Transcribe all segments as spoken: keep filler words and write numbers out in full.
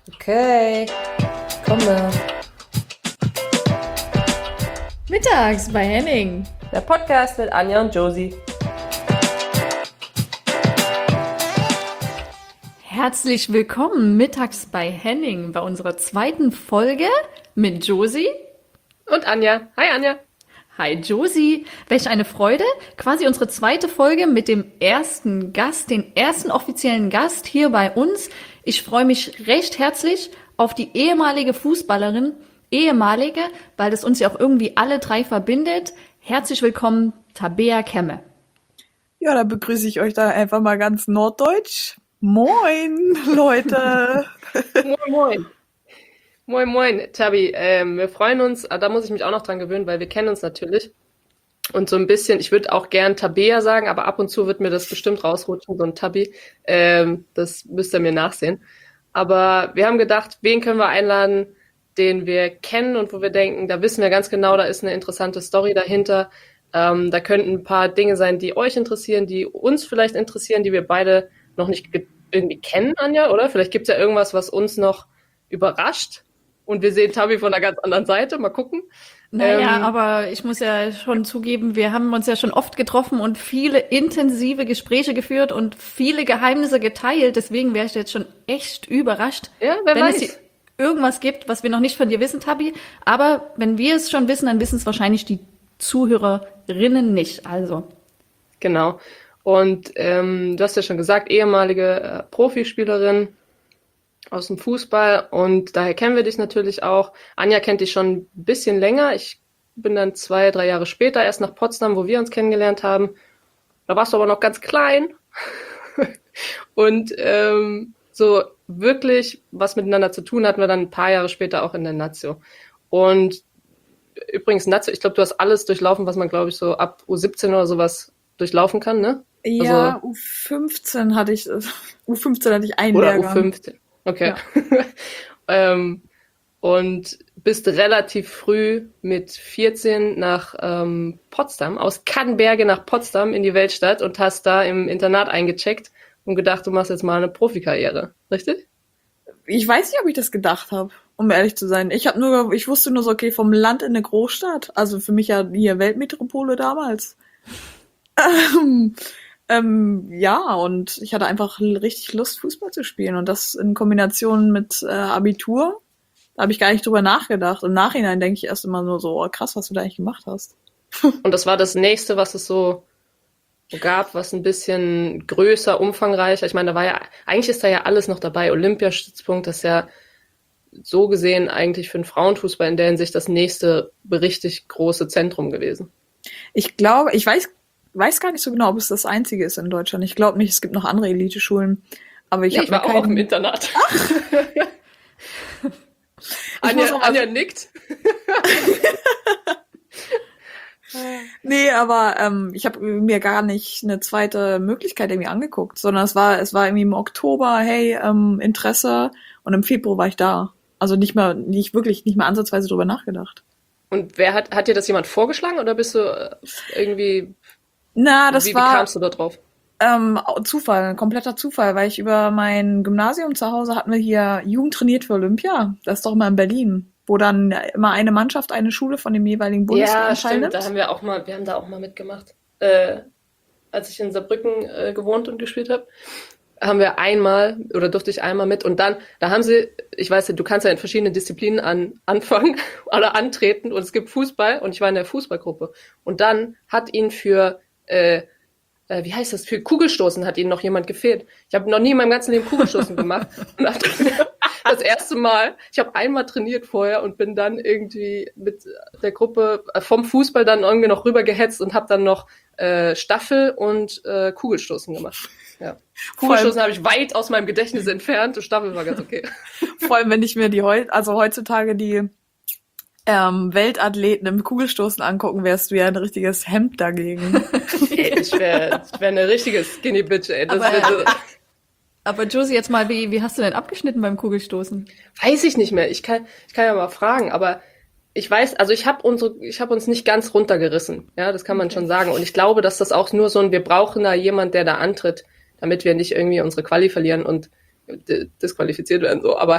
Okay, komme. Mittags bei Henning. Der Podcast mit Anja und Josie. Herzlich willkommen mittags bei Henning bei unserer zweiten Folge mit Josie und Anja. Hi Anja. Hi Josie. Welch eine Freude. Quasi unsere zweite Folge mit dem ersten Gast, den ersten offiziellen Gast hier bei uns. Ich freue mich recht herzlich auf die ehemalige Fußballerin, ehemalige, weil das uns ja auch irgendwie alle drei verbindet. Herzlich willkommen, Tabea Kemme. Ja, da begrüße ich euch da einfach mal ganz norddeutsch. Moin, Leute. Moin, moin. Moin, moin, Tabi. Ähm, wir freuen uns, da muss ich mich auch noch dran gewöhnen, weil wir kennen uns natürlich. Und so ein bisschen, ich würde auch gern Tabea sagen, aber ab und zu wird mir das bestimmt rausrutschen, so ein Tabi. Ähm, das müsst ihr mir nachsehen. Aber wir haben gedacht, wen können wir einladen, den wir kennen und wo wir denken, da wissen wir ganz genau, da ist eine interessante Story dahinter. Ähm, da könnten ein paar Dinge sein, die euch interessieren, die uns vielleicht interessieren, die wir beide noch nicht ge- irgendwie kennen, Anja, oder? Vielleicht gibt es ja irgendwas, was uns noch überrascht. Und wir sehen Tabi von einer ganz anderen Seite. Mal gucken. Naja, ähm, aber ich muss ja schon zugeben, wir haben uns ja schon oft getroffen und viele intensive Gespräche geführt und viele Geheimnisse geteilt. Deswegen wäre ich jetzt schon echt überrascht, Ja, wer wenn weiß. es hier irgendwas gibt, was wir noch nicht von dir wissen, Tabi. Aber wenn wir es schon wissen, dann wissen es wahrscheinlich die Zuhörerinnen nicht. Also, Genau. Und ähm, du hast ja schon gesagt, ehemalige äh, Profispielerin aus dem Fußball und daher kennen wir dich natürlich auch. Anja kennt dich schon ein bisschen länger. Ich bin dann zwei, drei Jahre später erst nach Potsdam, wo wir uns kennengelernt haben. Da warst du aber noch ganz klein. Und ähm, so wirklich was miteinander zu tun hatten wir dann ein paar Jahre später auch in der Nazio. Und übrigens, Nazio, ich glaube, du hast alles durchlaufen, was man, glaube ich, so ab U siebzehn oder sowas durchlaufen kann, ne? Ja, Also, U fünfzehn hatte ich, U fünfzehn hatte ich einen oder Lehrgang. U fünfzehn. Okay. Ja. ähm, und bist relativ früh mit vierzehn nach ähm, Potsdam, aus Kannberge nach Potsdam in die Weltstadt und hast da im Internat eingecheckt und gedacht, du machst jetzt mal eine Profikarriere. Richtig? Ich weiß nicht, ob ich das gedacht habe, um ehrlich zu sein. Ich habe nur, ich wusste nur so, okay, vom Land in eine Großstadt. Also für mich ja hier Weltmetropole damals. Ähm, ähm, ja, und ich hatte einfach l- richtig Lust, Fußball zu spielen. Und das in Kombination mit äh, Abitur. Da habe ich gar nicht drüber nachgedacht. Im Nachhinein denke ich erst immer nur so, oh, krass, was du da eigentlich gemacht hast. Und das war das nächste, was es so gab, was ein bisschen größer, umfangreicher. Ich meine, da war ja, eigentlich ist da ja alles noch dabei. Olympiastützpunkt, das ist ja so gesehen eigentlich für den Frauenfußball in der Hinsicht das nächste richtig große Zentrum gewesen. Ich glaube, ich weiß, weiß gar nicht so genau, ob es das einzige ist in Deutschland. Ich glaube nicht, es gibt noch andere Eliteschulen. Aber ich Nee, habe ich war mir auch auf dem keinen. Internat. Ich muss Anja, auch Anja also, nickt. nee, aber ähm, ich habe mir gar nicht eine zweite Möglichkeit irgendwie angeguckt, sondern es war, es war irgendwie im Oktober, hey, ähm, Interesse, und im Februar war ich da. Also nicht mehr, nicht wirklich, nicht mehr ansatzweise drüber nachgedacht. Und wer hat, hat dir das jemand vorgeschlagen oder bist du äh, irgendwie, Na, wie, das wie war kamst du da drauf? ähm, Zufall, ein kompletter Zufall, weil ich über mein Gymnasium zu Hause hatten wir hier Jugend trainiert für Olympia. Das ist doch immer in Berlin, wo dann immer eine Mannschaft, eine Schule von dem jeweiligen Ja, Bundesland stimmt, da teilnimmt. haben wir auch mal, wir haben da auch mal mitgemacht. Äh, als ich in Saarbrücken äh, gewohnt und gespielt habe, haben wir einmal oder durfte ich einmal mit und dann, da haben sie, ich weiß nicht, du kannst ja in verschiedenen Disziplinen an, anfangen oder antreten und es gibt Fußball und ich war in der Fußballgruppe und dann hat ihn für, äh, äh, wie heißt das, für Kugelstoßen hat ihnen noch jemand gefehlt. Ich habe noch nie in meinem ganzen Leben Kugelstoßen gemacht und hab das erste Mal, ich habe einmal trainiert vorher und bin dann irgendwie mit der Gruppe äh, vom Fußball dann irgendwie noch rübergehetzt und habe dann noch äh, Staffel und äh, Kugelstoßen gemacht. Ja. Vor allem, Kugelstoßen habe ich weit aus meinem Gedächtnis entfernt. Die Staffel war ganz okay. vor allem, wenn ich mir die heu also heutzutage die ähm, Weltathleten im Kugelstoßen angucken, wärst du ja ein richtiges Hemd dagegen. Ey, ich wäre ich wär eine richtige Skinny Bitch, ey. Das Aber- wär so, aber Josie, jetzt mal, wie, wie hast du denn abgeschnitten beim Kugelstoßen? weiß ich nicht mehr. Ich kann, ich kann ja mal fragen, aber ich weiß, also ich habe unsere, ich habe uns nicht ganz runtergerissen. Ja, das kann man schon sagen. Und ich glaube, dass das auch nur so ein, wir brauchen da jemand, der da antritt, damit wir nicht irgendwie unsere Quali verlieren und disqualifiziert werden. So, aber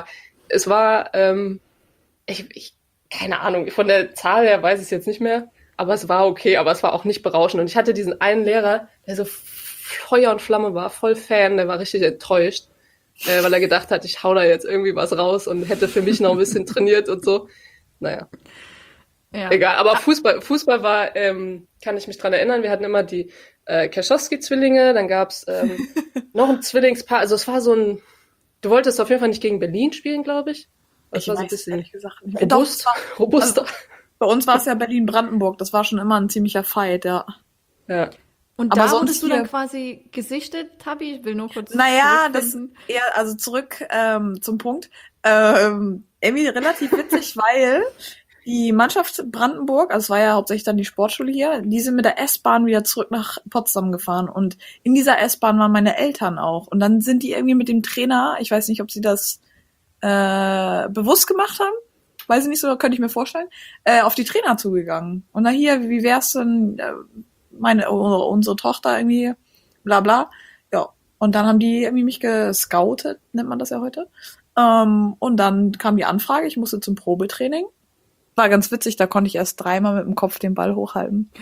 es war, ähm, ich, ich, keine Ahnung, von der Zahl her weiß ich es jetzt nicht mehr, aber es war okay, aber es war auch nicht berauschend. Und ich hatte diesen einen Lehrer, der so Feuer und Flamme war, voll Fan, der war richtig enttäuscht, äh, weil er gedacht hat, ich hau da jetzt irgendwie was raus und hätte für mich noch ein bisschen trainiert und so. Naja. Ja. Egal, aber Fußball, Fußball war, ähm, kann ich mich dran erinnern, wir hatten immer die äh, Kerschowski-Zwillinge, dann gab's ähm, noch ein Zwillingspaar, also es war so ein, du wolltest auf jeden Fall nicht gegen Berlin spielen, glaube ich. Das Ich war so ein weiß bisschen ehrlich gesagt nicht. Doch, robust, es war- robuster. Bei uns war es ja Berlin-Brandenburg. Das war schon immer ein ziemlicher Fight, ja. Ja. Und Aber da sonst wurdest du dann hier- quasi gesichtet, Tabi? Ich will nur kurz Naja, das zurückfinden. eher, also zurück ähm, zum Punkt. Ähm, irgendwie relativ witzig, weil die Mannschaft Brandenburg, also es war ja hauptsächlich dann die Sportschule hier, die sind mit der S-Bahn wieder zurück nach Potsdam gefahren. Und in dieser S-Bahn waren meine Eltern auch. Und dann sind die irgendwie mit dem Trainer, ich weiß nicht, ob sie das äh, bewusst gemacht haben, weiß ich nicht so, könnte ich mir vorstellen, äh, auf die Trainer zugegangen. Und na hier, wie wär's denn, äh, meine, unsere Tochter irgendwie, bla bla. Ja. Und dann haben die irgendwie mich gescoutet, nennt man das ja heute. Ähm, und dann kam die Anfrage, ich musste zum Probetraining. War ganz witzig, da konnte ich erst dreimal mit dem Kopf den Ball hochhalten.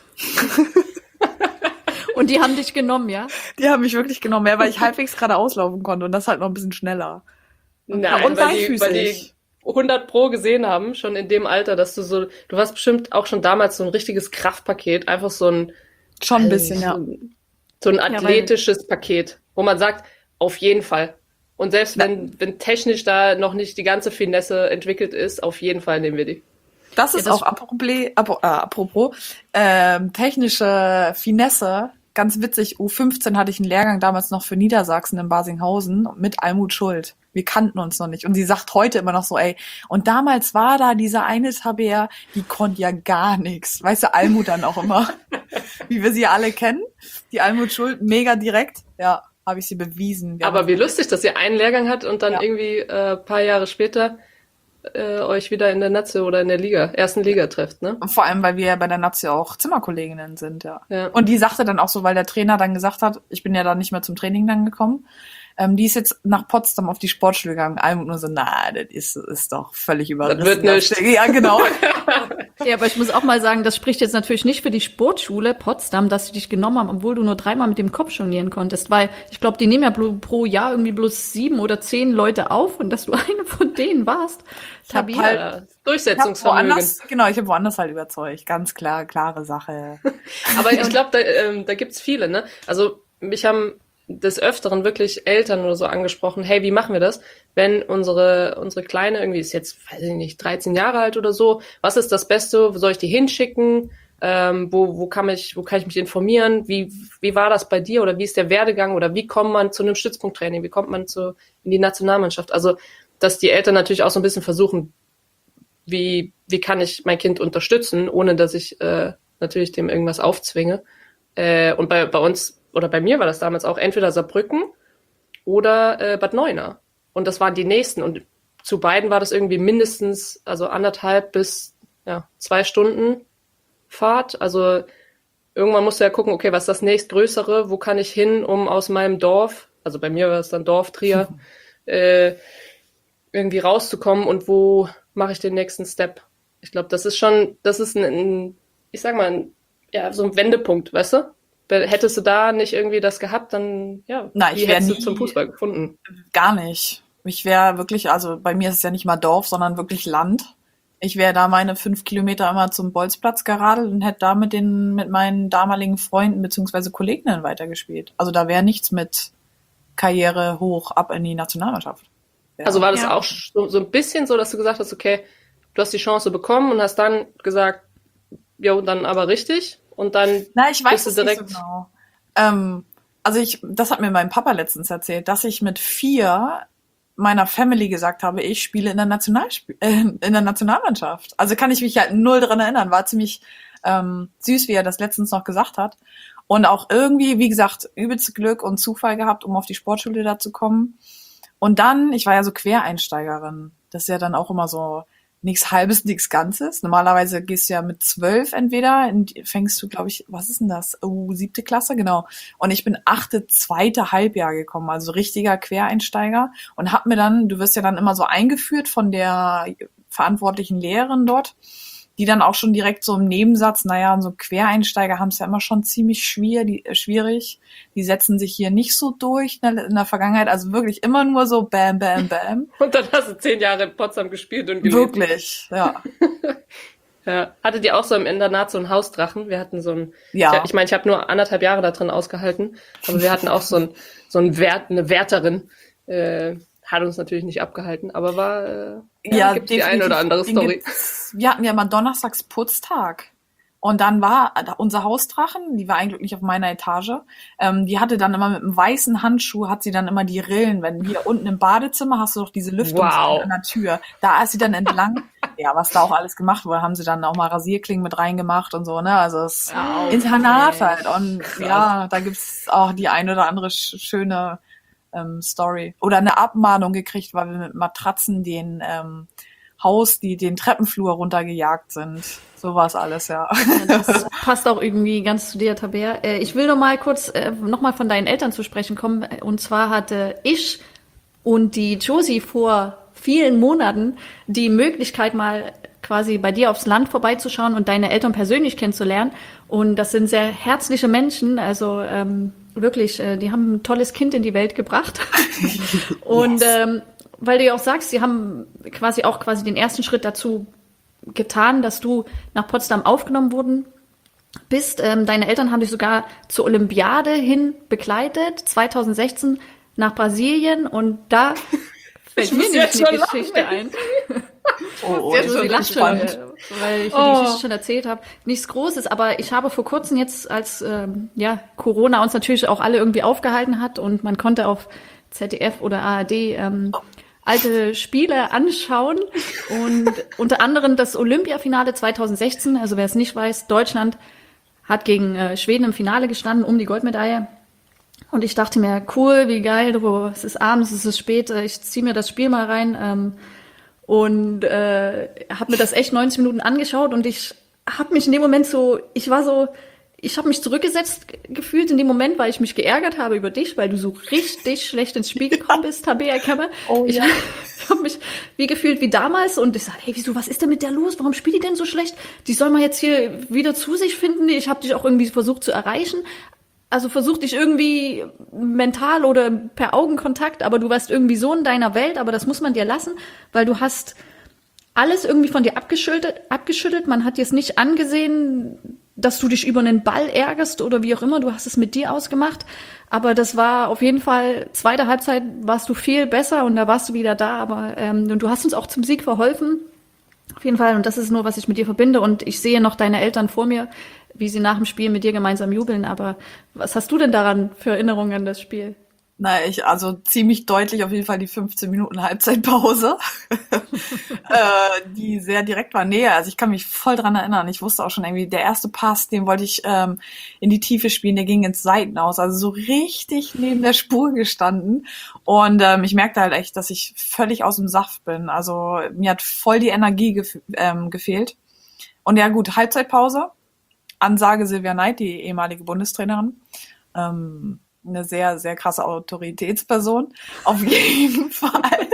Und die haben dich genommen, ja? Die haben mich wirklich genommen, ja, weil ich halbwegs gerade auslaufen konnte und das halt noch ein bisschen schneller. Nein, und weil, die, weil beifüßig. die hundert Pro gesehen haben, schon in dem Alter, dass du so, du warst bestimmt auch schon damals so ein richtiges Kraftpaket, einfach so ein, Schon ein bisschen, ja. so ein, so ein weil- athletisches Paket, wo man sagt, auf jeden Fall. Und selbst wenn, wenn technisch da noch nicht die ganze Finesse entwickelt ist, auf jeden Fall nehmen wir die. Das ist Ja, das- auch apropos, apro- äh, apropos ähm, technische Finesse. Ganz witzig, U fünfzehn hatte ich einen Lehrgang damals noch für Niedersachsen in Basinghausen mit Almut Schuld. Wir kannten uns noch nicht. Und sie sagt heute immer noch so, ey, und damals war da dieser eine Tabea, die konnte ja gar nichts. Weißt du, Almut dann auch immer, wie wir sie ja alle kennen. Die Almut Schuld, mega direkt. Ja, habe ich sie bewiesen. Wir Aber haben- wie lustig, dass ihr einen Lehrgang hat und dann Ja. irgendwie äh, paar Jahre später äh, euch wieder in der Natze oder in der Liga, ersten Liga trefft, ne? Und vor allem, weil wir ja bei der Nazi auch Zimmerkolleginnen sind, ja. Ja. Und die sagte dann auch so, weil der Trainer dann gesagt hat, ich bin ja dann nicht mehr zum Training dann gekommen, ähm, die ist jetzt nach Potsdam auf die Sportschule gegangen. Almut nur so, na, das ist, ist doch völlig überrissen. wird nichts. Ja, genau. Ja, aber ich muss auch mal sagen, das spricht jetzt natürlich nicht für die Sportschule Potsdam, dass sie dich genommen haben, obwohl du nur dreimal mit dem Kopf jonglieren konntest, weil ich glaube, die nehmen ja blo- pro Jahr irgendwie bloß sieben oder zehn Leute auf und dass du eine von denen warst. hab Tabea. halt- Ja, Ich hab Durchsetzungsvermögen. woanders, genau, ich habe woanders halt überzeugt. Ganz klar, klare Sache. Aber ich glaube, da, ähm, da gibt's viele, ne? Also mich haben des Öfteren wirklich Eltern oder so angesprochen, hey, wie machen wir das, wenn unsere unsere Kleine irgendwie ist jetzt, weiß ich nicht, dreizehn Jahre alt oder so, was ist das Beste, wo soll ich die hinschicken, ähm, wo wo kann ich wo kann ich mich informieren, wie wie war das bei dir oder wie ist der Werdegang oder wie kommt man zu einem Stützpunkttraining, wie kommt man zu in die Nationalmannschaft, also dass die Eltern natürlich auch so ein bisschen versuchen, wie wie kann ich mein Kind unterstützen, ohne dass ich äh, natürlich dem irgendwas aufzwinge. Äh, und bei, bei uns, oder bei mir war das damals auch entweder Saarbrücken oder äh, Bad Neuenahr. Und das waren die nächsten. Und zu beiden war das irgendwie mindestens, also anderthalb bis ja, zwei Stunden Fahrt. Also irgendwann musst du ja gucken, okay, was ist das nächstgrößere? Wo kann ich hin, um aus meinem Dorf, also bei mir war es dann Dorf Trier, äh, irgendwie rauszukommen und wo mache ich den nächsten Step? Ich glaube, das ist schon, das ist ein, ein ich sag mal, ein, ja, so ein Wendepunkt, weißt du? Hättest du da nicht irgendwie das gehabt, dann, ja, Na, ich wie wär hättest du nie- zum Fußball gefunden? Gar nicht. Ich wäre wirklich, also bei mir ist es ja nicht mal Dorf, sondern wirklich Land. Ich wäre da meine fünf Kilometer immer zum Bolzplatz geradelt und hätte da mit den, mit meinen damaligen Freunden beziehungsweise Kolleginnen weitergespielt. Also da wäre nichts mit Karriere hoch ab in die Nationalmannschaft. Ja. Also war das Ja. auch so, so ein bisschen so, dass du gesagt hast, okay, du hast die Chance bekommen und hast dann gesagt, jo, dann aber richtig und dann Na, ich weiß bist du es nicht direkt- so genau. Ähm, also ich, das hat mir mein Papa letztens erzählt, dass ich mit vier meiner Family gesagt habe, ich spiele in der Nationalsp äh, in der Nationalmannschaft. Also kann ich mich halt null dran erinnern. War ziemlich ähm, süß, wie er das letztens noch gesagt hat. Und auch irgendwie, wie gesagt, übelste Glück und Zufall gehabt, um auf die Sportschule da zu kommen. Und dann, ich war ja so Quereinsteigerin. Das ist ja dann auch immer so nichts Halbes, nichts Ganzes. Normalerweise gehst du ja mit zwölf entweder, in, fängst du, glaube ich, was ist denn das? Oh, siebte Klasse, genau. Und ich bin achte, zweite Halbjahr gekommen, also richtiger Quereinsteiger und hab mir dann, du wirst ja dann immer so eingeführt von der verantwortlichen Lehrerin dort, die dann auch schon direkt so im Nebensatz, naja, so Quereinsteiger haben es ja immer schon ziemlich schwer, die, äh, schwierig. Die setzen sich hier nicht so durch in der, in der Vergangenheit, also wirklich immer nur so bam, bam, bam. Und dann hast du zehn Jahre in Potsdam gespielt und gelebt. Wirklich, ja. Ja. Hattet ihr auch so im Internat so einen Hausdrachen? Wir hatten so einen, Ja. ich, ich meine, ich habe nur anderthalb Jahre da drin ausgehalten, aber wir hatten auch so einen, so einen Wert, eine Wärterin, äh, hat uns natürlich nicht abgehalten, aber war, äh, ja, Ja, gibt die eine oder andere den Story. gibt's- Wir hatten ja mal donnerstags Putztag. Und dann war unser Hausdrachen, die war eigentlich nicht auf meiner Etage, ähm, die hatte dann immer mit einem weißen Handschuh, hat sie dann immer die Rillen, wenn hier unten im Badezimmer hast du doch diese Lüftungsrillen Wow. an der Tür. Da ist sie dann entlang, ja, was da auch alles gemacht wurde, haben sie dann auch mal Rasierklingen mit reingemacht und so, ne, also es Wow. Internat halt. Und Krass. ja, da gibt's auch die eine oder andere sch- schöne ähm, Story. Oder eine Abmahnung gekriegt, weil wir mit Matratzen den ähm, Haus, die den Treppenflur runtergejagt sind. So war es alles, ja. Das passt auch irgendwie ganz zu dir, Tabea. Äh, Ich will noch mal kurz äh, noch mal von deinen Eltern zu sprechen kommen. Und zwar hatte ich und die Josie vor vielen Monaten die Möglichkeit, mal quasi bei dir aufs Land vorbeizuschauen und deine Eltern persönlich kennenzulernen. Und das sind sehr herzliche Menschen. Also ähm, wirklich, äh, die haben ein tolles Kind in die Welt gebracht. Und Yes. ähm, weil du ja auch sagst, sie haben quasi auch quasi den ersten Schritt dazu getan, dass du nach Potsdam aufgenommen wurden bist. Ähm, deine Eltern haben dich sogar zur Olympiade hin begleitet, zwanzig sechzehn nach Brasilien, und da fällt Ich mir muss nämlich jetzt eine schon Geschichte lachen. ein. Oh, oh, Sehr das Also, ist sie schön, lacht schon, spannend. äh, weil ich die Oh. Geschichte schon erzählt habe. Nichts Großes, aber ich habe vor kurzem jetzt, als ähm, ja Corona uns natürlich auch alle irgendwie aufgehalten hat und man konnte auf Z D F oder A R D ähm, alte Spiele anschauen und unter anderem das Olympiafinale zwanzig sechzehn, also wer es nicht weiß, Deutschland hat gegen äh, Schweden im Finale gestanden um die Goldmedaille. Und ich dachte mir, cool, wie geil, du, es ist abends, es ist spät, äh, ich ziehe mir das Spiel mal rein ähm, und äh, habe mir das echt neunzig Minuten angeschaut und ich habe mich in dem Moment so, ich war so, ich habe mich zurückgesetzt gefühlt in dem Moment, weil ich mich geärgert habe über dich, weil du so richtig schlecht ins Spiel gekommen bist, Tabea Kemmer. Oh, ich ja. habe mich wie gefühlt wie damals und ich sage, hey, wieso, was ist denn mit der los? Warum spielt die denn so schlecht? Die soll mal jetzt hier wieder zu sich finden. Ich habe dich auch irgendwie versucht zu erreichen. Also versuch dich irgendwie mental oder per Augenkontakt, aber du warst irgendwie so in deiner Welt, aber das muss man dir lassen, weil du hast alles irgendwie von dir abgeschüttelt, abgeschüttelt. Man hat dir es nicht angesehen, dass du dich über einen Ball ärgerst oder wie auch immer. Du hast es mit dir ausgemacht. Aber das war auf jeden Fall, zweite Halbzeit warst du viel besser und da warst du wieder da. Aber ähm, und du hast uns auch zum Sieg verholfen. Auf jeden Fall. Und das ist nur, was ich mit dir verbinde. Und ich sehe noch deine Eltern vor mir, wie sie nach dem Spiel mit dir gemeinsam jubeln. Aber was hast du denn daran für Erinnerungen an das Spiel? Na, ich, also ziemlich deutlich auf jeden Fall die fünfzehn Minuten Halbzeitpause, äh, die sehr direkt war. Nee, also ich kann mich voll dran erinnern. Ich wusste auch schon irgendwie, der erste Pass, den wollte ich ähm, in die Tiefe spielen, der ging ins Seitenaus, also so richtig neben der Spur gestanden. Und ähm, ich merkte halt echt, dass ich völlig aus dem Saft bin. Also mir hat voll die Energie gef ähm, gefehlt. Und ja gut, Halbzeitpause. Ansage Silvia Neid, die ehemalige Bundestrainerin. Ähm, eine sehr, sehr krasse Autoritätsperson. Auf jeden Fall.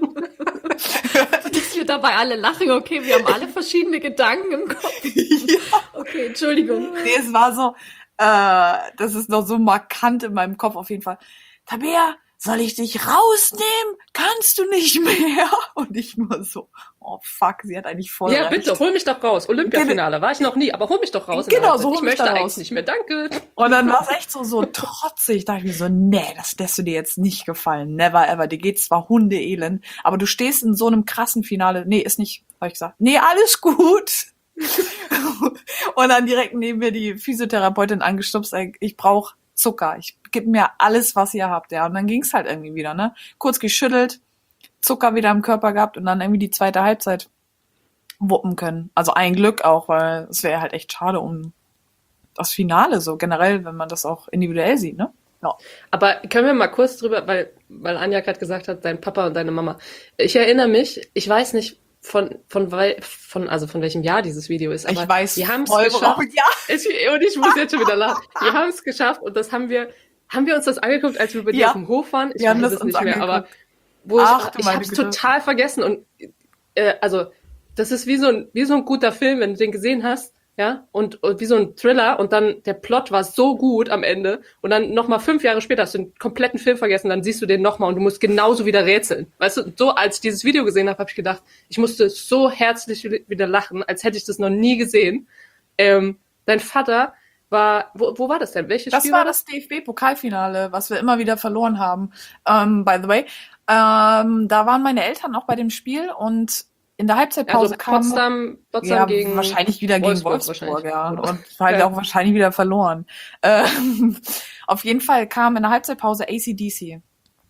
Dass wir dabei alle lachen, okay, wir haben alle verschiedene Gedanken im Kopf. Ja. Okay, Entschuldigung. Nee, es war so, äh, das ist noch so markant in meinem Kopf auf jeden Fall. Tabea, soll ich dich rausnehmen? Kannst du nicht mehr? Und ich nur so, oh fuck, sie hat eigentlich voll Ja, recht. bitte, hol mich doch raus. Olympiafinale war ich noch nie, aber hol mich doch raus. in der Genau, Halbzeit. so hol Ich mich möchte da eigentlich raus. nicht mehr, danke. Und dann war es echt so, so trotzig. Da dachte ich mir so, nee, das lässt du dir jetzt nicht gefallen. Never ever. Dir geht's zwar hundeelend, aber du stehst in so einem krassen Finale. Nee, ist nicht, habe ich gesagt. Nee, alles gut. Und dann direkt neben mir die Physiotherapeutin angestupst. ey, Ich brauche Zucker. Ich gib mir alles, was ihr habt. Ja, und dann ging's halt irgendwie wieder, ne? Kurz geschüttelt, Zucker wieder im Körper gehabt und dann irgendwie die zweite Halbzeit wuppen können. Also ein Glück auch, weil es wäre halt echt schade um das Finale so generell, wenn man das auch individuell sieht, ne? Ja. Aber können wir mal kurz drüber, weil, weil Anja gerade gesagt hat, dein Papa und deine Mama. Ich erinnere mich, ich weiß nicht, von, von, wei- von, also von welchem Jahr dieses Video ist. Aber Ich weiß die haben es voll, geschafft. worauf- ja. Ich, und ich muss jetzt schon wieder lachen. Die haben es geschafft und das haben wir, haben wir uns das angeguckt, als wir bei dir Ja. auf dem Hof waren? Ich Wir haben weiß das es uns nicht mehr, aber angeguckt. wo ich, Ach, du ich meine hab's Güte. total vergessen und, äh, also, das ist wie so ein, wie so ein guter Film, wenn du den gesehen hast, ja, und, und wie so ein Thriller und dann der Plot war so gut am Ende und dann nochmal fünf Jahre später hast du den kompletten Film vergessen, dann siehst du den nochmal und du musst genauso wieder rätseln. Weißt du, so als ich dieses Video gesehen habe, habe ich gedacht, ich musste so herzlich wieder lachen, als hätte ich das noch nie gesehen. Ähm, dein Vater war, wo, wo war das denn? Welches Das Spiel war das D F B-Pokalfinale, was wir immer wieder verloren haben. Ähm, by the way, ähm, da waren meine Eltern auch bei dem Spiel und in der Halbzeitpause Also kam Potsdam, Potsdam ja, gegen wahrscheinlich wieder gegen Wolfsburg Wolfsburg, wahrscheinlich, ja. oder? Und halt Ja. auch wahrscheinlich wieder verloren. Ähm, auf jeden Fall kam in der Halbzeitpause A C D C.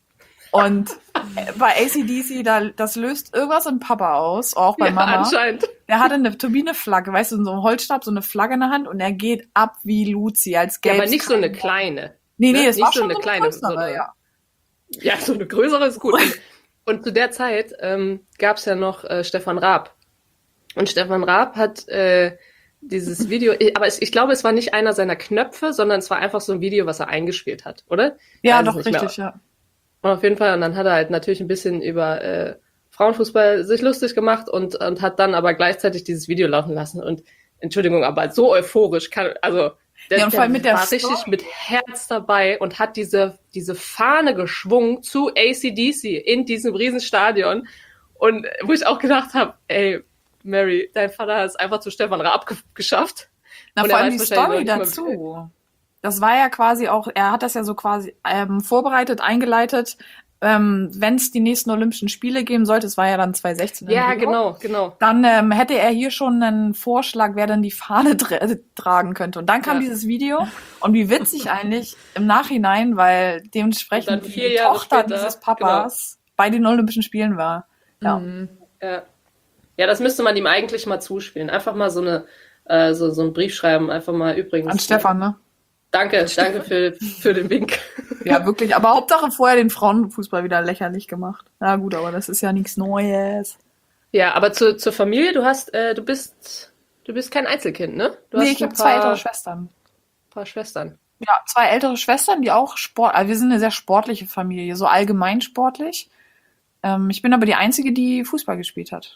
Und äh, bei A C D C, da, das löst irgendwas im Papa aus, auch bei Ja, Mama. anscheinend. Der hatte eine Turbineflagge, weißt du, so einen Holzstab, so eine Flagge in der Hand und er geht ab wie Luzi, als Ja, gäbe aber nicht so eine kleine. Nee, nee, ne? das Nicht war so schon eine kleine, größere, so eine- ja. Ja, so eine größere ist gut. Und, und zu der Zeit ähm, gab es ja noch äh, Stefan Raab. Und Stefan Raab hat äh, dieses Video, aber es, ich glaube, es war nicht einer seiner Knöpfe, sondern es war einfach so ein Video, was er eingespielt hat, oder? Ja, Weiß es doch, nicht mehr. richtig, ja. Und auf jeden Fall, und dann hat er halt natürlich ein bisschen über äh, Frauenfußball sich lustig gemacht und, und hat dann aber gleichzeitig dieses Video laufen lassen. Und Entschuldigung, aber so euphorisch kann, also der, Ja, und vor allem mit der war Story. richtig mit Herz dabei und hat diese, diese Fahne geschwungen zu A C D C in diesem Riesenstadion. Und wo ich auch gedacht habe, ey, Mary, dein Vater hat es einfach zu Stefan Raab ge geschafft. Na, Und vor er allem die weiß wahrscheinlich Story noch nicht mal, dazu. Das war ja quasi auch, er hat das ja so quasi ähm, vorbereitet, eingeleitet, ähm, wenn es die nächsten Olympischen Spiele geben sollte, es war ja dann zwanzig sechzehn. in Ja, Rio, genau, genau. Dann ähm, hätte er hier schon einen Vorschlag, wer denn die Fahne tra tragen könnte. Und dann kam Ja. dieses Video und wie witzig eigentlich im Nachhinein, weil Und dementsprechend dann die vier Jahre Tochter später, dieses Papas bei den Olympischen Spielen war. Ja. Mhm. Ja. Ja, das müsste man ihm eigentlich mal zuspielen. Einfach mal so eine, äh, so, so einen Brief schreiben, einfach mal übrigens. An Stefan, ne? Danke, danke für, für den Wink. Ja, wirklich. Aber Hauptsache vorher den Frauenfußball wieder lächerlich gemacht. Na gut, aber das ist ja nichts Neues. Ja, aber zu, zur Familie, du hast, äh, du bist, du bist kein Einzelkind, ne? Du Nee, hast ich ein habe zwei ältere paar, Schwestern. paar Schwestern. Ja, zwei ältere Schwestern, die auch Sport, also wir sind eine sehr sportliche Familie, so allgemein sportlich. Ähm, ich bin aber die Einzige, die Fußball gespielt hat.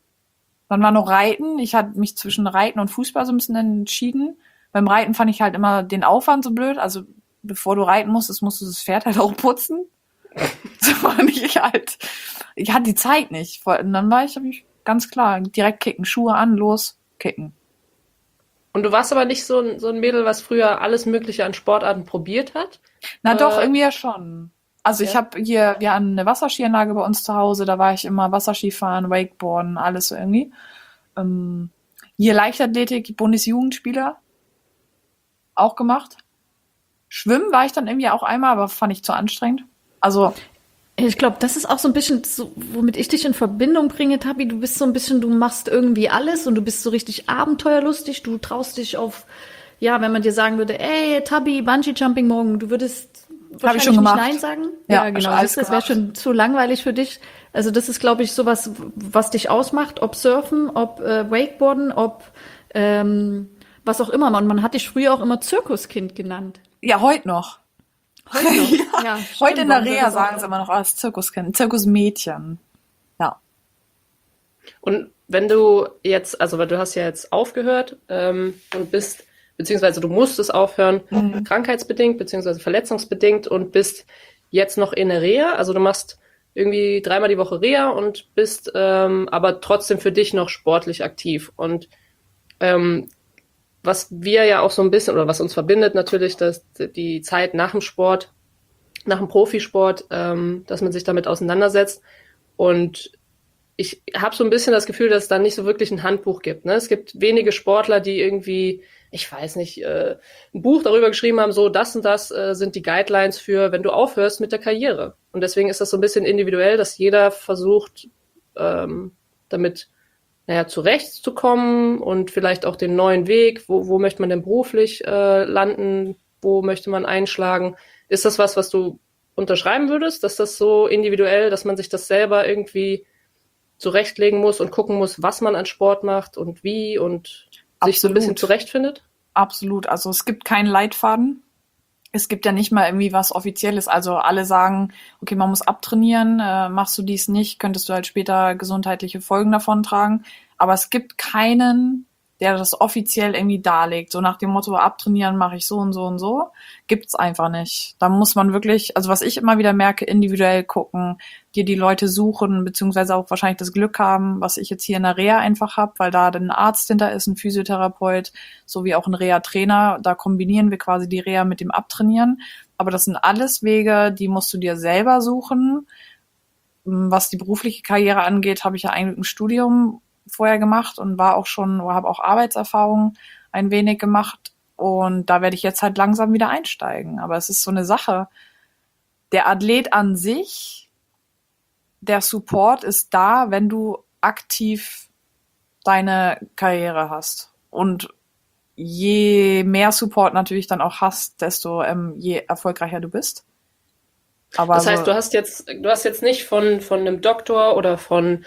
Dann war noch Reiten. Ich hatte mich zwischen Reiten und Fußball so ein bisschen entschieden. Beim Reiten fand ich halt immer den Aufwand so blöd. Also bevor du reiten musstest, musst du das Pferd halt auch putzen. So fand ich halt. Ich hatte die Zeit nicht. Und dann war ich, hab ich ganz klar, direkt kicken, Schuhe an, los, kicken. Und du warst aber nicht so ein, so ein Mädel, was früher alles Mögliche an Sportarten probiert hat? Na Äh, doch, irgendwie ja schon. Also ich ja. habe hier, wir haben eine Wasserskianlage bei uns zu Hause, da war ich immer Wasserskifahren, Wakeboarden, alles so irgendwie. Ähm, hier Leichtathletik, Bundesjugendspieler, auch gemacht. Schwimmen war ich dann irgendwie auch einmal, aber fand ich zu anstrengend. Also, Ich glaube, das ist auch so ein bisschen, so, womit ich dich in Verbindung bringe, Tabi. Du bist so ein bisschen, du machst irgendwie alles und du bist so richtig abenteuerlustig. Du traust dich auf, ja, wenn man dir sagen würde, ey, Tabi, Bungee-Jumping morgen, du würdest wahrscheinlich schon nicht gemacht. Nein sagen. Ja, Ja, hab ich genau. alles Siehst du, das wäre gemacht. schon zu langweilig für dich. Also das ist, glaube ich, sowas, was dich ausmacht, ob Surfen, ob äh, Wakeboarden, ob ähm, was auch immer. Und man hat dich früher auch immer Zirkuskind genannt. ja, heute noch. Heute noch. Ja, Heute stimmt, in der warum soll Reha das auch- sagen sie immer noch als Zirkuskind, Zirkusmädchen. Ja. Und wenn du jetzt, also weil du hast ja jetzt aufgehört ähm, und bist, beziehungsweise du musstest aufhören, Mhm. krankheitsbedingt, beziehungsweise verletzungsbedingt und bist jetzt noch in der Reha, also du machst irgendwie dreimal die Woche Reha und bist ähm, aber trotzdem für dich noch sportlich aktiv. Und ähm, was wir ja auch so ein bisschen, oder was uns verbindet natürlich, dass die Zeit nach dem Sport, nach dem Profisport, ähm, dass man sich damit auseinandersetzt. Und ich habe so ein bisschen das Gefühl, dass es da nicht so wirklich ein Handbuch gibt. Ne? Es gibt wenige Sportler, die irgendwie, ich weiß nicht, äh, ein Buch darüber geschrieben haben, so das und das äh, sind die Guidelines für, wenn du aufhörst mit der Karriere. Und deswegen ist das so ein bisschen individuell, dass jeder versucht, ähm, damit naja, zurechtzukommen und vielleicht auch den neuen Weg, wo, wo möchte man denn beruflich äh, landen, wo möchte man einschlagen. Ist das was, was du unterschreiben würdest, dass das so individuell, dass man sich das selber irgendwie zurechtlegen muss und gucken muss, was man an Sport macht und wie und sich so ein bisschen Absolut. zurechtfindet? Absolut. Also es gibt keinen Leitfaden. Es gibt ja nicht mal irgendwie was Offizielles. Also alle sagen, okay, man muss abtrainieren. Äh, machst du dies nicht, könntest du halt später gesundheitliche Folgen davon tragen. Aber es gibt keinen, der das offiziell irgendwie darlegt. So nach dem Motto, abtrainieren mache ich so und so und so. Gibt's einfach nicht. Da muss man wirklich, also was ich immer wieder merke, individuell gucken, dir die Leute suchen, beziehungsweise auch wahrscheinlich das Glück haben, was ich jetzt hier in der Reha einfach habe, weil da dann ein Arzt hinter ist, ein Physiotherapeut, sowie auch ein Reha-Trainer. Da kombinieren wir quasi die Reha mit dem Abtrainieren. Aber das sind alles Wege, die musst du dir selber suchen. Was die berufliche Karriere angeht, habe ich ja eigentlich ein Studium vorher gemacht und war auch schon, oder habe auch Arbeitserfahrung ein wenig gemacht. Und da werde ich jetzt halt langsam wieder einsteigen. Aber es ist so eine Sache. Der Athlet an sich, der Support ist da, wenn du aktiv deine Karriere hast. Und je mehr Support natürlich dann auch hast, desto ähm, je erfolgreicher du bist. Aber Das heißt, so, du hast jetzt, du hast jetzt nicht von, von einem Doktor oder von,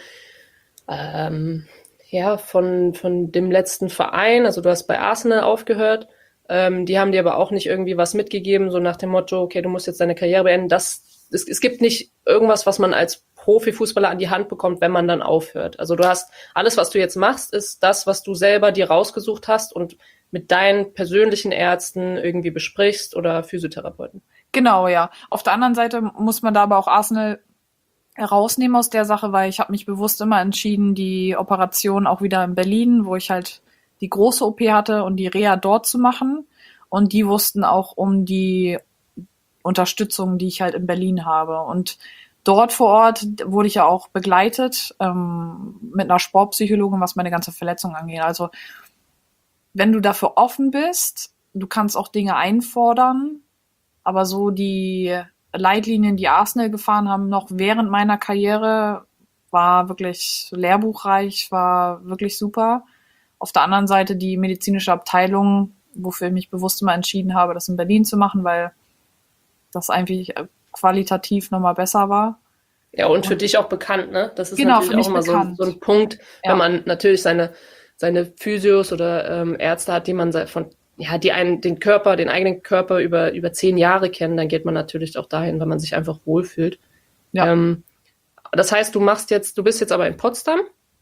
ähm, ja, von, von dem letzten Verein, also du hast bei Arsenal aufgehört, ähm, die haben dir aber auch nicht irgendwie was mitgegeben, so nach dem Motto, okay, du musst jetzt deine Karriere beenden. Das, es, es gibt nicht irgendwas, was man als Profifußballer an die Hand bekommt, wenn man dann aufhört. Also du hast, alles, was du jetzt machst, ist das, was du selber dir rausgesucht hast und mit deinen persönlichen Ärzten irgendwie besprichst oder Physiotherapeuten. genau, ja. Auf der anderen Seite muss man da aber auch Arsenal rausnehmen aus der Sache, weil ich habe mich bewusst immer entschieden, die Operation auch wieder in Berlin, wo ich halt die große O P hatte und die Reha dort zu machen. Und die wussten auch um die Unterstützung, die ich halt in Berlin habe. Und dort vor Ort wurde ich ja auch begleitet ähm, mit einer Sportpsychologin, was meine ganze Verletzung angeht. Also wenn du dafür offen bist, du kannst auch Dinge einfordern, aber so die Leitlinien, die Arsenal gefahren haben, noch während meiner Karriere, war wirklich lehrbuchreich, war wirklich super. Auf der anderen Seite die medizinische Abteilung, wofür ich mich bewusst immer entschieden habe, das in Berlin zu machen, weil das eigentlich qualitativ nochmal besser war. Ja, und für dich auch bekannt, ne? Das ist Genau, für natürlich auch mich immer so, ein- bekannt. so ein Punkt, Ja. wenn man natürlich seine, seine Physios oder ähm, Ärzte hat, die man se- von, ja, die einen den Körper, den eigenen Körper über, über zehn Jahre kennen, dann geht man natürlich auch dahin, wenn man sich einfach wohlfühlt. Ja. Ähm, das heißt, du machst jetzt, du bist jetzt aber in Potsdam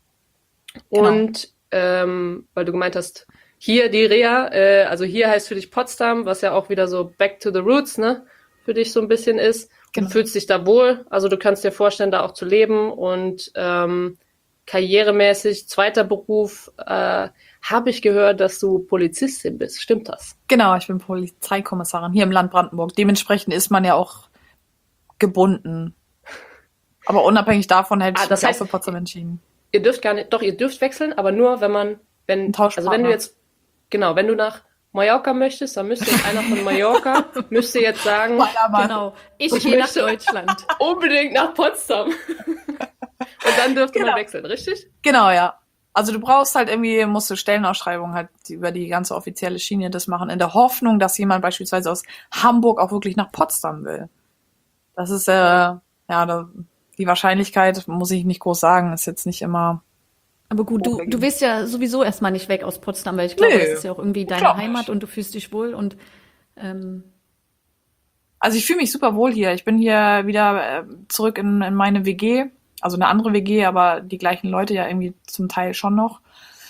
Genau. und ähm, weil du gemeint hast, hier die Reha, äh, also hier heißt für dich Potsdam, was ja auch wieder so back to the roots, ne, für dich so ein bisschen ist. Genau. Du fühlst dich da wohl, also du kannst dir vorstellen, da auch zu leben und ähm, karrieremäßig, zweiter Beruf, äh, habe ich gehört, dass du Polizistin bist. Stimmt das? Genau, ich bin Polizeikommissarin hier im Land Brandenburg. Dementsprechend ist man ja auch gebunden. Aber unabhängig davon hätte Ah, ich das mich heißt- auch für Potsdam entschieden. Ihr dürft gar nicht, doch, ihr dürft wechseln, aber nur, wenn man, wenn, Ein Tauschpartner. also wenn du jetzt, genau, wenn du nach Mallorca möchtest, dann müsste jetzt einer von Mallorca, müsste jetzt sagen, Genau. Ich, Ich gehe nach möchte- Deutschland. unbedingt nach Potsdam. Und dann dürfte Genau. man wechseln, richtig? Genau, ja. Also du brauchst halt irgendwie, musst du Stellenausschreibungen halt über die ganze offizielle Schiene das machen, in der Hoffnung, dass jemand beispielsweise aus Hamburg auch wirklich nach Potsdam will. Das ist, äh, ja, da, die Wahrscheinlichkeit, muss ich nicht groß sagen, ist jetzt nicht immer... Aber gut, du, du wirst ja sowieso erstmal nicht weg aus Potsdam, weil ich glaube, Nee, das ist ja auch irgendwie deine klar nicht. Heimat und du fühlst dich wohl und ähm, Also ich fühle mich super wohl hier. Ich bin hier wieder äh, zurück in, in meine W G, also eine andere W G, aber die gleichen Leute ja irgendwie zum Teil schon noch.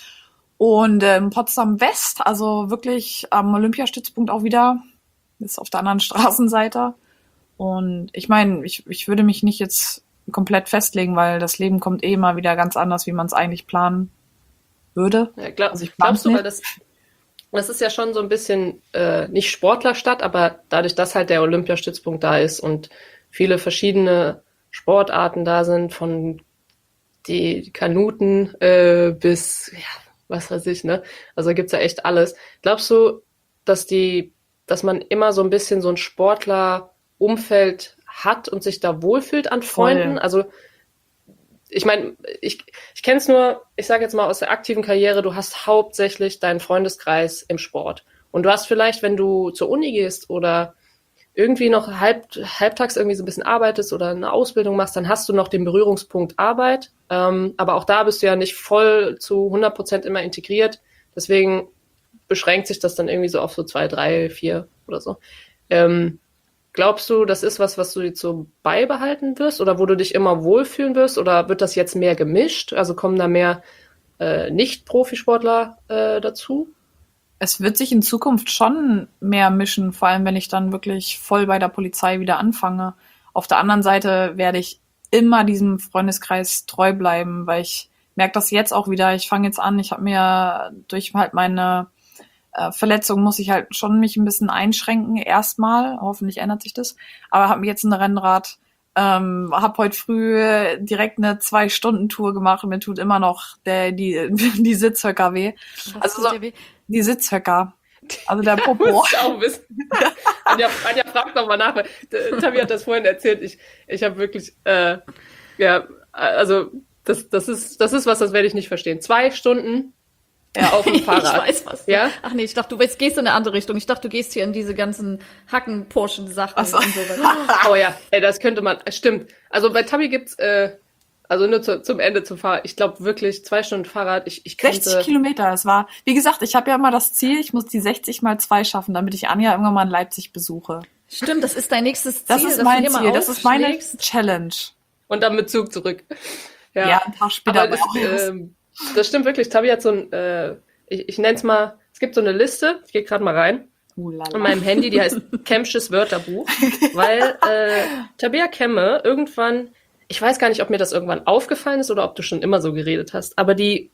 Und ähm, Potsdam West, also wirklich am Olympiastützpunkt auch wieder, ist auf der anderen Straßenseite. Und ich meine, ich, ich würde mich nicht jetzt komplett festlegen, weil das Leben kommt eh immer wieder ganz anders, wie man es eigentlich planen würde. Ja, glaub, Also ich plan's glaubst du, nicht. weil das, das ist ja schon so ein bisschen äh, nicht Sportlerstadt, aber dadurch, dass halt der Olympiastützpunkt da ist und viele verschiedene Sportarten da sind, von die Kanuten äh, bis, ja, was weiß ich, ne? Also gibt's ja echt alles. Glaubst du, dass die, dass man immer so ein bisschen so ein Sportlerumfeld hat und sich da wohlfühlt an Freunden? Voll. Also ich meine, ich, ich kenne es nur, ich sage jetzt mal aus der aktiven Karriere, du hast hauptsächlich deinen Freundeskreis im Sport. Und du hast vielleicht, wenn du zur Uni gehst oder irgendwie noch halb, halbtags irgendwie so ein bisschen arbeitest oder eine Ausbildung machst, dann hast du noch den Berührungspunkt Arbeit. Ähm, aber auch da bist du ja nicht voll zu hundert Prozent immer integriert. Deswegen beschränkt sich das dann irgendwie so auf so zwei, drei, vier oder so. Ähm, glaubst du, das ist was, was du jetzt so beibehalten wirst oder wo du dich immer wohlfühlen wirst? Oder wird das jetzt mehr gemischt? Also kommen da mehr äh, Nicht-Profisportler äh, dazu? Es wird sich in Zukunft schon mehr mischen, vor allem wenn ich dann wirklich voll bei der Polizei wieder anfange. Auf der anderen Seite werde ich immer diesem Freundeskreis treu bleiben, weil ich merke das jetzt auch wieder. Ich fange jetzt an, ich habe mir durch halt meine äh, Verletzung muss ich halt schon mich ein bisschen einschränken erstmal. Hoffentlich ändert sich das. Aber habe mir jetzt ein Rennrad, ähm, habe heute früh direkt eine Zwei-Stunden-Tour gemacht und mir tut immer noch der die die Sitzhöcker weh. Was Also tut so, dir weh? die Sitzhöcker. Also der Popo. Muss ich auch wissen. Anja, Anja fragt nochmal nach, weil äh, Tabi hat das vorhin erzählt. Ich, ich habe wirklich, äh, ja, also das, das ist, das ist was, das werde ich nicht verstehen. Zwei Stunden ja, auf dem Fahrrad. Ich weiß was. Ja? Ach nee, ich dachte, du jetzt gehst in eine andere Richtung. Ich dachte, du gehst hier in diese ganzen Hacken-Porschen-Sachen Ach so. und so weiter. Oh ja, ey, das könnte man, stimmt. Also bei Tabi gibt's, äh, also nur zu, zum Ende zum Fahrrad. Ich glaube wirklich zwei Stunden Fahrrad. Ich, ich könnte, sechzig Kilometer, das war, wie gesagt, ich habe ja immer das Ziel, ich muss die sechzig mal zwei schaffen, damit ich Anja irgendwann mal in Leipzig besuche. Stimmt, das ist dein nächstes Ziel. Das ist dass mein du hier Ziel, mal das ist meine aufschlägst. Challenge. und dann mit Zug zurück. Ja, Ja, ein Tag später. aber das, ähm, das stimmt wirklich. Tabi hat so ein, äh, ich, ich nenne es mal, es gibt so eine Liste, ich gehe gerade mal rein, uh, an meinem Handy, die heißt Kemsches Wörterbuch, weil äh, Tabea Kemme irgendwann, ich weiß gar nicht, ob mir das irgendwann aufgefallen ist oder ob du schon immer so geredet hast, aber die,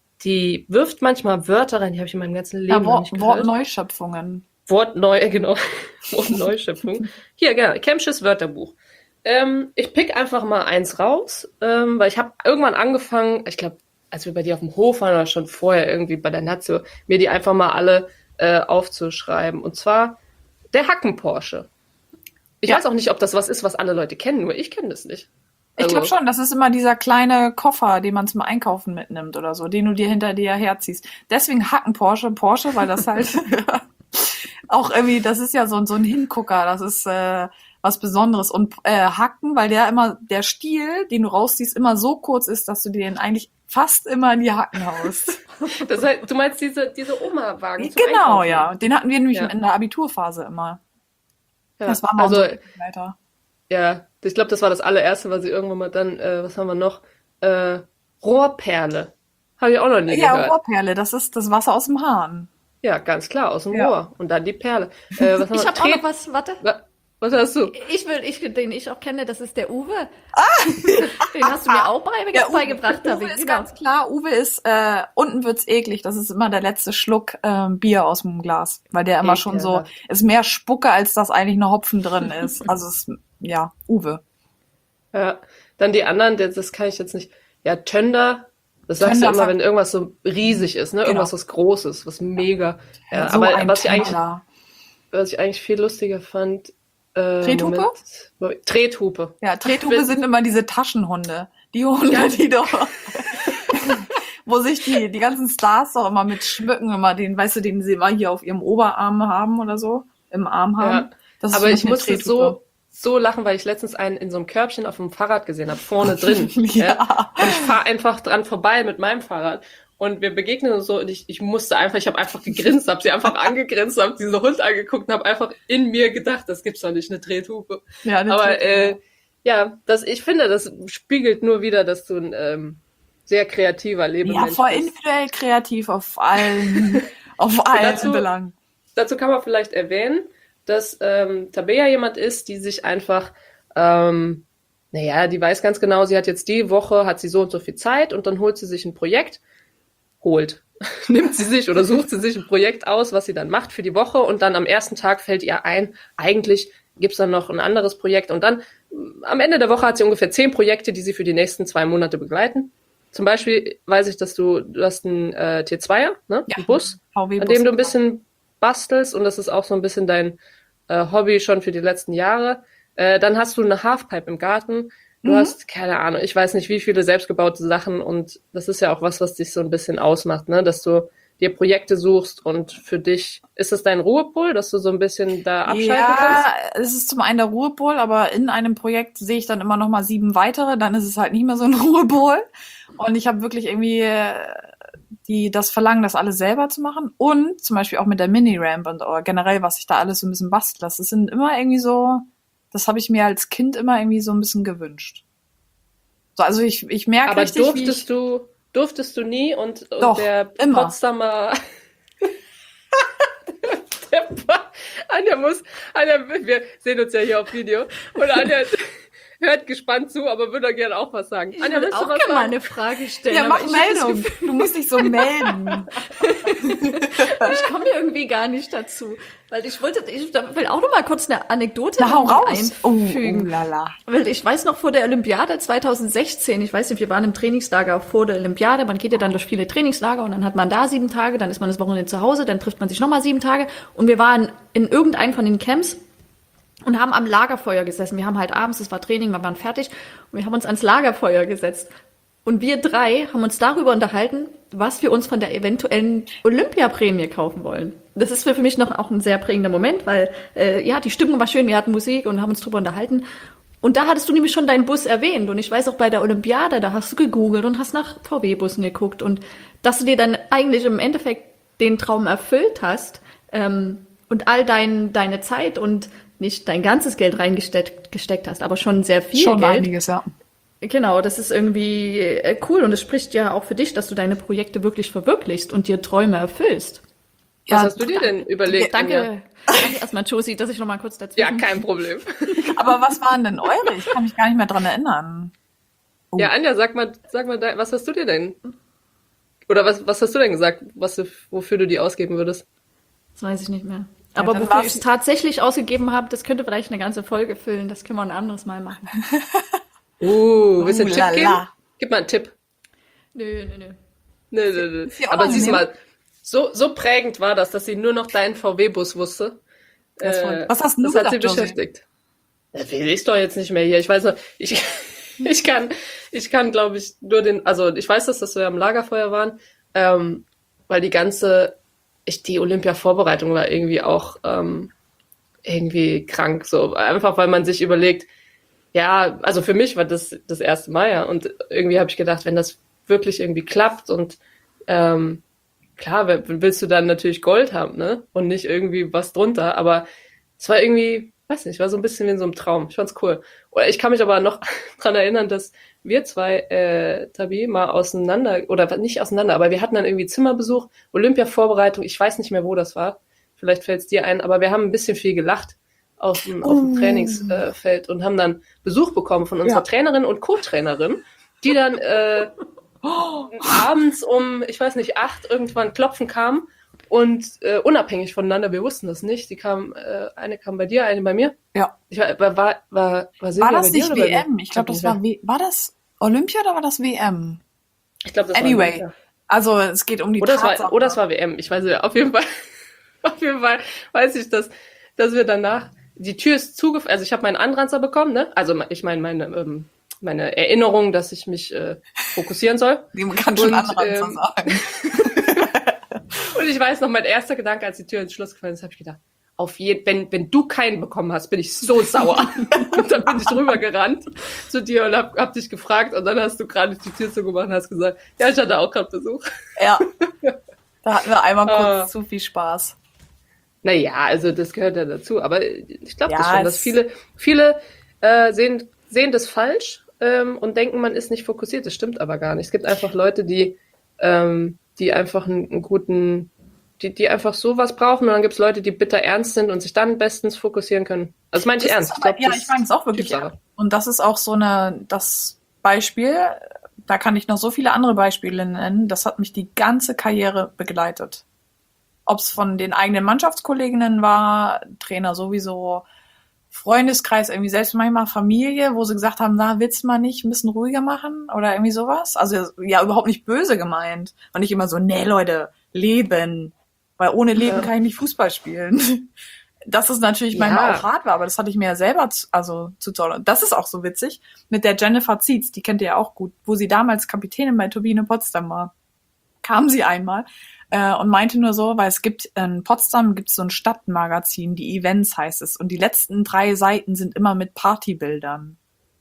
die wirft manchmal Wörter rein, die habe ich in meinem ganzen Leben ja, noch Wort, nicht gehört. Wortneuschöpfungen. Wortneu, äh, genau. Wortneuschöpfung. Hier, genau, Kemsches Wörterbuch. Ähm, ich pick einfach mal eins raus, ähm, weil ich habe irgendwann angefangen, ich glaube, als wir bei dir auf dem Hof waren oder schon vorher irgendwie bei der Nazio, mir die einfach mal alle äh, aufzuschreiben. Und zwar der Hacken-Porsche. Ich Ja. weiß auch nicht, ob das was ist, was alle Leute kennen, nur ich kenne das nicht. Ich Also- glaube schon, das ist immer dieser kleine Koffer, den man zum Einkaufen mitnimmt oder so, den du dir hinter dir herziehst. Deswegen Hacken Porsche, Porsche, weil das halt auch irgendwie, das ist ja so, so ein Hingucker, das ist äh, was Besonderes. Und äh, Hacken, weil der immer, der Stiel, den du rausziehst, immer so kurz ist, dass du dir den eigentlich fast immer in die Hacken haust. Das heißt, du meinst diese, diese Oma-Wagen zum Genau, Einkaufen? ja. Den hatten wir nämlich Ja. in der Abiturphase immer. Ja. Das war mal also, unser Begleiter. ja, ich glaube, das war das allererste, was ich irgendwann mal dann, äh, was haben wir noch? Äh, Rohrperle. Habe ich auch noch nie Ja, gehört. Rohrperle, das ist das Wasser aus dem Hahn. Ja, ganz klar, aus dem Ja. Rohr. Und dann die Perle. Äh, was haben Ich wir? habe auch Tret- noch was, warte. Wa- Was hast du? Ich will, ich, den ich auch kenne, das ist der Uwe. Den hast du mir auch bei, Ja, Uwe, beigebracht, Uwe Tabi. ist Genau. ganz klar, Uwe ist, äh, unten wird's eklig. Das ist immer der letzte Schluck ähm, Bier aus dem Glas. Weil der immer schon so, Ekelhaft. ist mehr Spucke, als dass eigentlich eine Hopfen drin ist. Also es ist, ja, Uwe. Ja. Dann die anderen, das, das kann ich jetzt nicht. Ja, Tönder. Das sagst Tönder du immer, sagt- wenn irgendwas so riesig ist, ne? Genau. Irgendwas was Großes, was mega. Ja, so aber ein was ich eigentlich, Tönder. was ich eigentlich viel lustiger fand. Äh, Trethupe? Moment. Moment. Trethupe. Ja, Trethupe sind immer diese Taschenhunde. Die Hunde, die doch, wo sich die, die ganzen Stars doch immer mit schmücken, immer den, weißt du, den sie immer hier auf ihrem Oberarm haben oder so, im Arm haben. Ja. Das ist Aber für ich mich eine musste Trethupe. so, so lachen, weil ich letztens einen in so einem Körbchen auf dem Fahrrad gesehen habe, vorne drin. Ja. Und ich fahre einfach dran vorbei mit meinem Fahrrad. Und wir begegnen uns so und ich, ich musste einfach, ich habe einfach gegrinst, habe sie einfach angegrinst, habe diesen Hund angeguckt und habe einfach in mir gedacht, das gibt's doch nicht, eine Trethupe. Ja, eine Aber Trethupe. äh, ja, das, ich finde, das spiegelt nur wieder, dass du ein ähm, sehr kreativer Lebemensch Ja, voll bist. individuell kreativ auf allen, auf allen dazu- Belangen. Dazu kann man vielleicht erwähnen, dass ähm, Tabea jemand ist, die sich einfach, ähm, naja, die weiß ganz genau, sie hat jetzt die Woche, hat sie so und so viel Zeit und dann holt sie sich ein Projekt, holt, nimmt sie sich oder sucht sie sich ein Projekt aus, was sie dann macht für die Woche und dann am ersten Tag fällt ihr ein, eigentlich gibt's dann noch ein anderes Projekt und dann m, am Ende der Woche hat sie ungefähr zehn Projekte, die sie für die nächsten zwei Monate begleiten. Zum Beispiel weiß ich, dass du, du hast einen äh, T zweier, ne? Ja. einen Bus, V an W-Bus. dem du ein bisschen bastelst und das ist auch so ein bisschen dein äh, Hobby schon für die letzten Jahre. Äh, dann hast du eine Halfpipe im Garten. Du Mhm. hast, keine Ahnung, ich weiß nicht, wie viele selbstgebaute Sachen und das ist ja auch was, was dich so ein bisschen ausmacht, ne? Dass du dir Projekte suchst und für dich, ist das dein Ruhepol, dass du so ein bisschen da abschalten Ja, kannst? es ist zum einen der Ruhepol, aber in einem Projekt sehe ich dann immer noch mal sieben weitere, dann ist es halt nicht mehr so ein Ruhepol. Und ich habe wirklich irgendwie äh, die das Verlangen, das alles selber zu machen. Und zum Beispiel auch mit der Mini-Ramp und oder generell, was ich da alles so ein bisschen bastle. Das sind immer irgendwie so, das habe ich mir als Kind immer irgendwie so ein bisschen gewünscht. So, also ich, ich merke Aber richtig, wie ich, durftest du, durftest du nie und, und Doch, der immer. Potsdamer der Pa- Anja muss, Anja, wir sehen uns ja hier auf Video und Anja hört gespannt zu, aber würde gerne auch was sagen. Ich Anja, will willst du auch was gerne mal sagen? eine Frage stellen. ja, aber mach ich hab das Meldung. Du musst dich so melden. Ich komme irgendwie gar nicht dazu, weil ich wollte, ich will auch noch mal kurz eine Anekdote Na, hau irgendwie raus. Oh, einfügen. oh, lala. Weil ich weiß noch vor der Olympiade zwanzig sechzehn, ich weiß nicht, wir waren im Trainingslager vor der Olympiade, man geht ja dann durch viele Trainingslager und dann hat man da sieben Tage, dann ist man das Wochenende zu Hause, dann trifft man sich nochmal sieben Tage und wir waren in irgendeinem von den Camps und haben am Lagerfeuer gesessen. Wir haben halt abends, es war Training, wir waren fertig und wir haben uns ans Lagerfeuer gesetzt. Und wir drei haben uns darüber unterhalten, was wir uns von der eventuellen Olympiaprämie kaufen wollen. Das ist für mich noch auch ein sehr prägender Moment, weil äh, ja, die Stimmung war schön, wir hatten Musik und haben uns drüber unterhalten. Und da hattest du nämlich schon deinen Bus erwähnt. Und ich weiß auch bei der Olympiade, da hast du gegoogelt und hast nach V W-Bussen geguckt. Und dass du dir dann eigentlich im Endeffekt den Traum erfüllt hast ähm, und all dein, deine Zeit und nicht dein ganzes Geld reingesteckt gesteckt hast, aber schon sehr viel Schon Geld. einiges, ja. Genau, das ist irgendwie äh, cool und es spricht ja auch für dich, dass du deine Projekte wirklich verwirklichst und dir Träume erfüllst. Was Ja, hast du dir denn überlegt? Anja? Danke, danke erstmal, Josie, dass ich noch mal kurz dazu. Ja, kein Problem. Aber was waren denn eure? Ich kann mich gar nicht mehr dran erinnern. Oh. Ja, Anja, sag mal, sag mal, dein- was hast du dir denn? Oder was, was hast du denn gesagt, was du, wofür du die ausgeben würdest? Das weiß ich nicht mehr. Aber dann wofür war's- ich es tatsächlich ausgegeben habe, das könnte vielleicht eine ganze Folge füllen. Das können wir ein anderes Mal machen. Uh, willst du einen Uh, Tipp la, geben? la. Gib mal einen Tipp. Nö, nö, nö. Nö, nö, nö. Ist ja Aber siehst unangenehm. mal, so, so prägend war das, dass sie nur noch deinen V W-Bus wusste. Das ist voll- Was hast denn du das hat sie gedacht, Josie? beschäftigt. Das will ich doch jetzt nicht mehr hier. Ich weiß noch, ich, ich kann, ich kann, glaube ich, nur den, also ich weiß, dass das wir am Lagerfeuer waren, ähm, weil die ganze, ich, die Olympia-Vorbereitung war irgendwie auch ähm, irgendwie krank, so einfach, weil man sich überlegt, ja, also für mich war das das erste Mal, ja, und irgendwie habe ich gedacht, wenn das wirklich irgendwie klappt und ähm, klar, wer- willst du dann natürlich Gold haben, ne, und nicht irgendwie was drunter, aber es war irgendwie, weiß nicht, war so ein bisschen wie in so einem Traum. Ich fand's cool. Oder ich kann mich aber noch dran erinnern, dass wir zwei, äh, Tabi, mal auseinander, oder nicht auseinander, aber wir hatten dann irgendwie Zimmerbesuch, Olympia-Vorbereitung, ich weiß nicht mehr, wo das war. Vielleicht fällt's dir ein, aber wir haben ein bisschen viel gelacht auf dem, auf dem Oh. Trainingsfeld und haben dann Besuch bekommen von unserer Ja. Trainerin und Co-Trainerin, die dann äh, abends um, ich weiß nicht, acht irgendwann klopfen kam und äh, unabhängig voneinander, wir wussten das nicht. Die kam, äh, eine kam bei dir, eine bei mir. Ja. Ich war, war, war, war, war Silvia War das bei dir nicht oder bei W mir? M? Ich glaube, das nicht war w war das Olympia oder war das W M? Ich glaube, das Anyway, war ja. also es geht um die Oder es war, Tatsache. oder es war W M. Ich weiß nicht, auf jeden Fall, auf jeden Fall weiß ich, dass, dass wir danach, die Tür ist zugefallen, also ich habe meinen Anranzer bekommen, ne? Also ich meine, meine, ähm, meine Erinnerung, dass ich mich äh, fokussieren soll. Man kann schon Und, andere ähm, sagen. Und ich weiß noch, mein erster Gedanke, als die Tür ins Schloss gefallen ist, habe ich gedacht, auf jeden, wenn, wenn du keinen bekommen hast, bin ich so sauer. Und dann bin ich rübergerannt zu dir und hab, hab dich gefragt und dann hast du gerade die Tür zugemacht und hast gesagt, ja, ich hatte auch gerade Besuch. Ja. Da hatten wir einmal kurz Ah. zu viel Spaß. Naja, also das gehört ja dazu. Aber ich glaube Ja, das schon, dass es- viele, viele äh, sehen, sehen das falsch ähm, und denken, man ist nicht fokussiert. Das stimmt aber gar nicht. Es gibt einfach Leute, die, ähm, die einfach einen, einen guten, die, die einfach sowas brauchen. Und dann gibt es Leute, die bitter ernst sind und sich dann bestens fokussieren können. Also das meine ich Das ernst. ist Ich aber, glaub, ja, das ich meine es auch wirklich Typsache. ernst. Und das ist auch so eine, das Beispiel, da kann ich noch so viele andere Beispiele nennen, das hat mich die ganze Karriere begleitet. Ob es von den eigenen Mannschaftskolleginnen war, Trainer sowieso, Freundeskreis, irgendwie selbst manchmal Familie, wo sie gesagt haben, na, willst du mal nicht ein bisschen ruhiger machen oder irgendwie sowas? Also ja, überhaupt nicht böse gemeint. Und nicht immer so, nee, Leute, Leben. Weil ohne Leben Ja. kann ich nicht Fußball spielen. Das ist natürlich manchmal Ja. auch hart war, aber das hatte ich mir ja selber zu, also zu toll. Das ist auch so witzig mit der Jennifer Zietz, die kennt ihr ja auch gut, wo sie damals Kapitänin bei Turbine Potsdam war. Kam sie einmal äh, und meinte nur so, weil es gibt in Potsdam gibt's so ein Stadtmagazin, die Events heißt es, und die letzten drei Seiten sind immer mit Partybildern.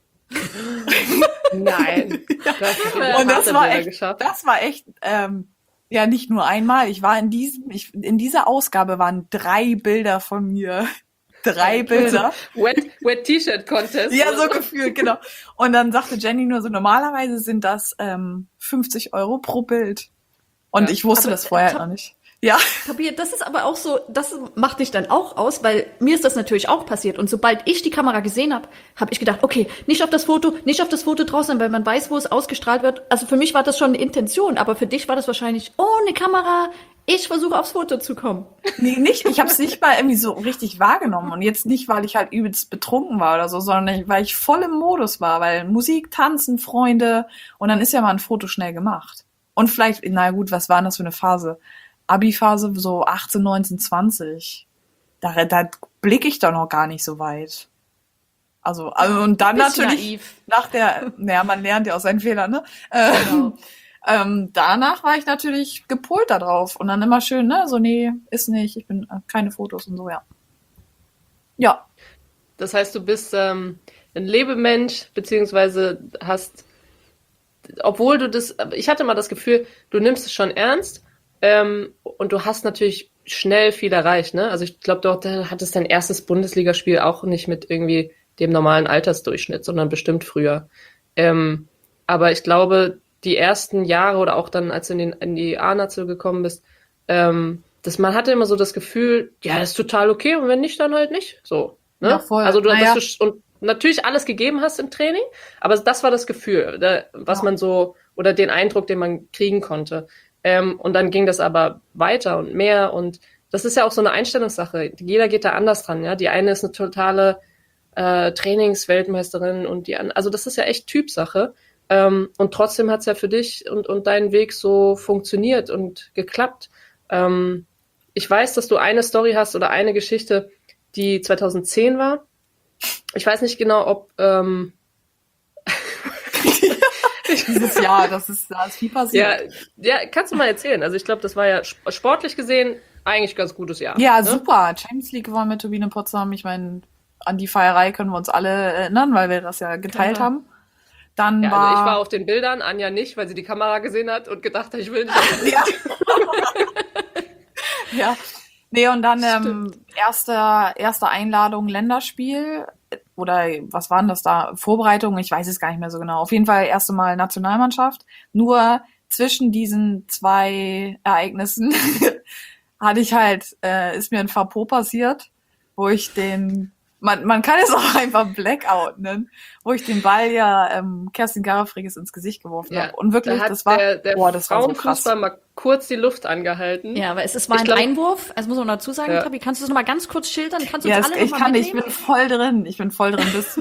Nein. Und das war echt, geschafft. das war echt, ähm, ja, nicht nur einmal. Ich war in diesem, ich, in dieser Ausgabe waren drei Bilder von mir. Drei Bilder. Wet, Wet T-Shirt Contest. Ja, so oder gefühlt, genau. Und dann sagte Jenny nur so, normalerweise sind das ähm, fünfzig Euro pro Bild. Und Ja, ich wusste aber das vorher Tab- noch nicht. Ja. Tabi, das ist aber auch so, das macht dich dann auch aus, weil mir ist das natürlich auch passiert. Und sobald ich die Kamera gesehen habe, habe ich gedacht, okay, nicht auf das Foto, nicht auf das Foto draußen, weil man weiß, wo es ausgestrahlt wird. Also für mich war das schon eine Intention, aber für dich war das wahrscheinlich, oh, eine Kamera, ich versuche aufs Foto zu kommen. Nee, nicht. Ich habe es nicht mal irgendwie so richtig wahrgenommen. Und jetzt nicht, weil ich halt übelst betrunken war oder so, sondern weil ich voll im Modus war. Weil Musik, Tanzen, Freunde. Und dann ist ja mal ein Foto schnell gemacht. Und vielleicht, na gut, was war denn das für eine Phase? Abi-Phase, so achtzehn, neunzehn, zwanzig. Da, da blicke ich doch noch gar nicht so weit. Also, also und dann Bisschen natürlich naiv. nach der, naja, man lernt ja aus seinen Fehlern, ne? Ähm, Genau. ähm, danach war ich natürlich gepolt da drauf. Und dann immer schön, ne? So, nee, ist nicht, ich bin äh, keine Fotos und so, ja. Ja. Das heißt, du bist ähm, ein Lebemensch, beziehungsweise hast, obwohl du das, ich hatte mal das Gefühl, du nimmst es schon ernst, ähm, und du hast natürlich schnell viel erreicht, ne? Also ich glaube, dort hattest dein erstes Bundesligaspiel auch nicht mit irgendwie dem normalen Altersdurchschnitt, sondern bestimmt früher. Ähm, aber ich glaube, die ersten Jahre oder auch dann, als du in, den, in die A-National gekommen bist, ähm, dass man hatte immer so das Gefühl, ja, das ist total okay und wenn nicht, dann halt nicht. So, ne? Ja, voll. Also du, Naja. dass du und natürlich alles gegeben hast im Training, aber das war das Gefühl, da, was Ja. man so, oder den Eindruck, den man kriegen konnte. Ähm, und dann ging das aber weiter und mehr und das ist ja auch so eine Einstellungssache. Jeder geht da anders dran, ja. Die eine ist eine totale äh, Trainingsweltmeisterin und die andere, also das ist ja echt Typsache. Ähm, und trotzdem hat's ja für dich und, und deinen Weg so funktioniert und geklappt. Ähm, ich weiß, dass du eine Story hast oder eine Geschichte, die zweitausendzehn war. Ich weiß nicht genau, ob ähm, Dieses Jahr, das ist, da ist viel ja, passiert. ja, kannst du mal erzählen. Also ich glaube, das war ja sp- sportlich gesehen eigentlich ganz gutes Jahr. Ja, ne? super. Champions League gewonnen mit Turbine Potsdam. Ich meine, an die Feierei können wir uns alle erinnern, weil wir das ja geteilt Klar. haben. Dann Ja, war, also ich war auf den Bildern, Anja nicht, weil sie die Kamera gesehen hat und gedacht hat, ich will nicht. auf den ja. ja. Nee, und dann ähm, erste, erste Einladung Länderspiel oder was waren das da? Vorbereitung, ich weiß es gar nicht mehr so genau. Auf jeden Fall erste Mal Nationalmannschaft. Nur zwischen diesen zwei Ereignissen hatte ich halt, äh, ist mir ein Fauxpas passiert, wo ich den, man, man kann es auch einfach Blackout nennen, wo ich den Ball ja ähm, Kerstin Garafriges ins Gesicht geworfen Ja, habe. Und wirklich, da hat das war, der, der boah, das war so krass. Frauenfußball mal kurz die Luft angehalten. Ja, aber es, es war Ich ein glaub- Einwurf, also muss man dazu sagen, Ja. Tabi, kannst du das nochmal ganz kurz schildern? Kannst du Ja, uns es, alle ich noch mal kann nicht, ich mitnehmen? bin voll drin, ich bin voll drin. Das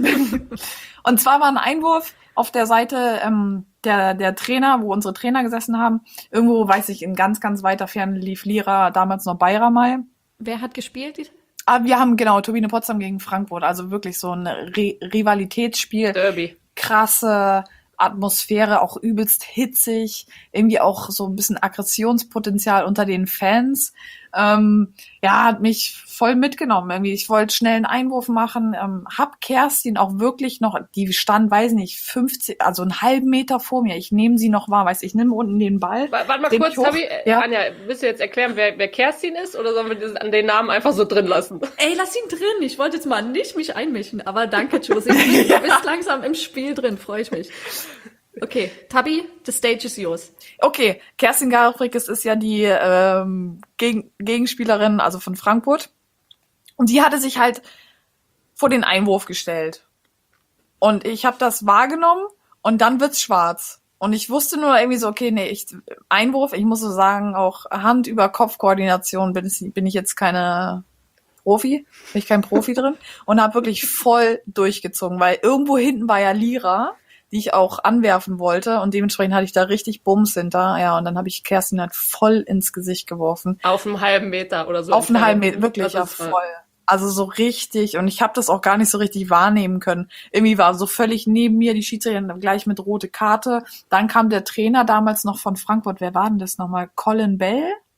und zwar war ein Einwurf auf der Seite ähm, der der Trainer, wo unsere Trainer gesessen haben. Irgendwo, weiß ich, in ganz, ganz weiter Ferne lief Lira, damals noch Bayramay. Wer hat gespielt? Aber wir haben, genau, Turbine Potsdam gegen Frankfurt, also wirklich so ein Ri- Rivalitätsspiel. Derby. Krasse Atmosphäre, auch übelst hitzig, irgendwie auch so ein bisschen Aggressionspotenzial unter den Fans. Ähm, ja, hat mich voll mitgenommen irgendwie. Ich wollte schnell einen Einwurf machen, ähm, hab Kerstin auch wirklich noch, die stand, weiß nicht, fünfzehn, also einen halben Meter vor mir. Ich nehme sie noch wahr, weißt du, ich nehme unten den Ball. Wa- Warte mal dreh kurz, mich hoch. Tabi. Äh, Ja. Anja, willst du jetzt erklären, wer, wer Kerstin ist oder sollen wir das an den Namen einfach so drin lassen? Ey, lass ihn drin. Ich wollte jetzt mal nicht mich einmischen, aber danke, Josie. Du bist, du bist langsam im Spiel drin, freue ich mich. Okay, Tabi, the stage is yours. Okay, Kerstin Garafriges ist ja die ähm, Gegen Gegenspielerin, also von Frankfurt. Und die hatte sich halt vor den Einwurf gestellt. Und ich habe das wahrgenommen und dann wird's schwarz. Und ich wusste nur irgendwie so, okay, nee, ich, Einwurf, ich muss so sagen, auch Hand-über-Kopf-Koordination bin, ich- bin ich jetzt keine Profi, bin ich kein Profi drin. Und habe wirklich voll durchgezogen, weil irgendwo hinten war ja Lira, die ich auch anwerfen wollte. Und dementsprechend hatte ich da richtig Bums hinter. Ja, und dann habe ich Kerstin halt voll ins Gesicht geworfen. Auf einem halben Meter oder so. Auf einen halben Meter, wirklich, Das ja, ist, äh, voll. Also so richtig. Und ich habe das auch gar nicht so richtig wahrnehmen können. Irgendwie war so völlig neben mir die Schiedsrichterin gleich mit rote Karte. Dann kam der Trainer damals noch von Frankfurt. Wer war denn das nochmal? Colin Bell?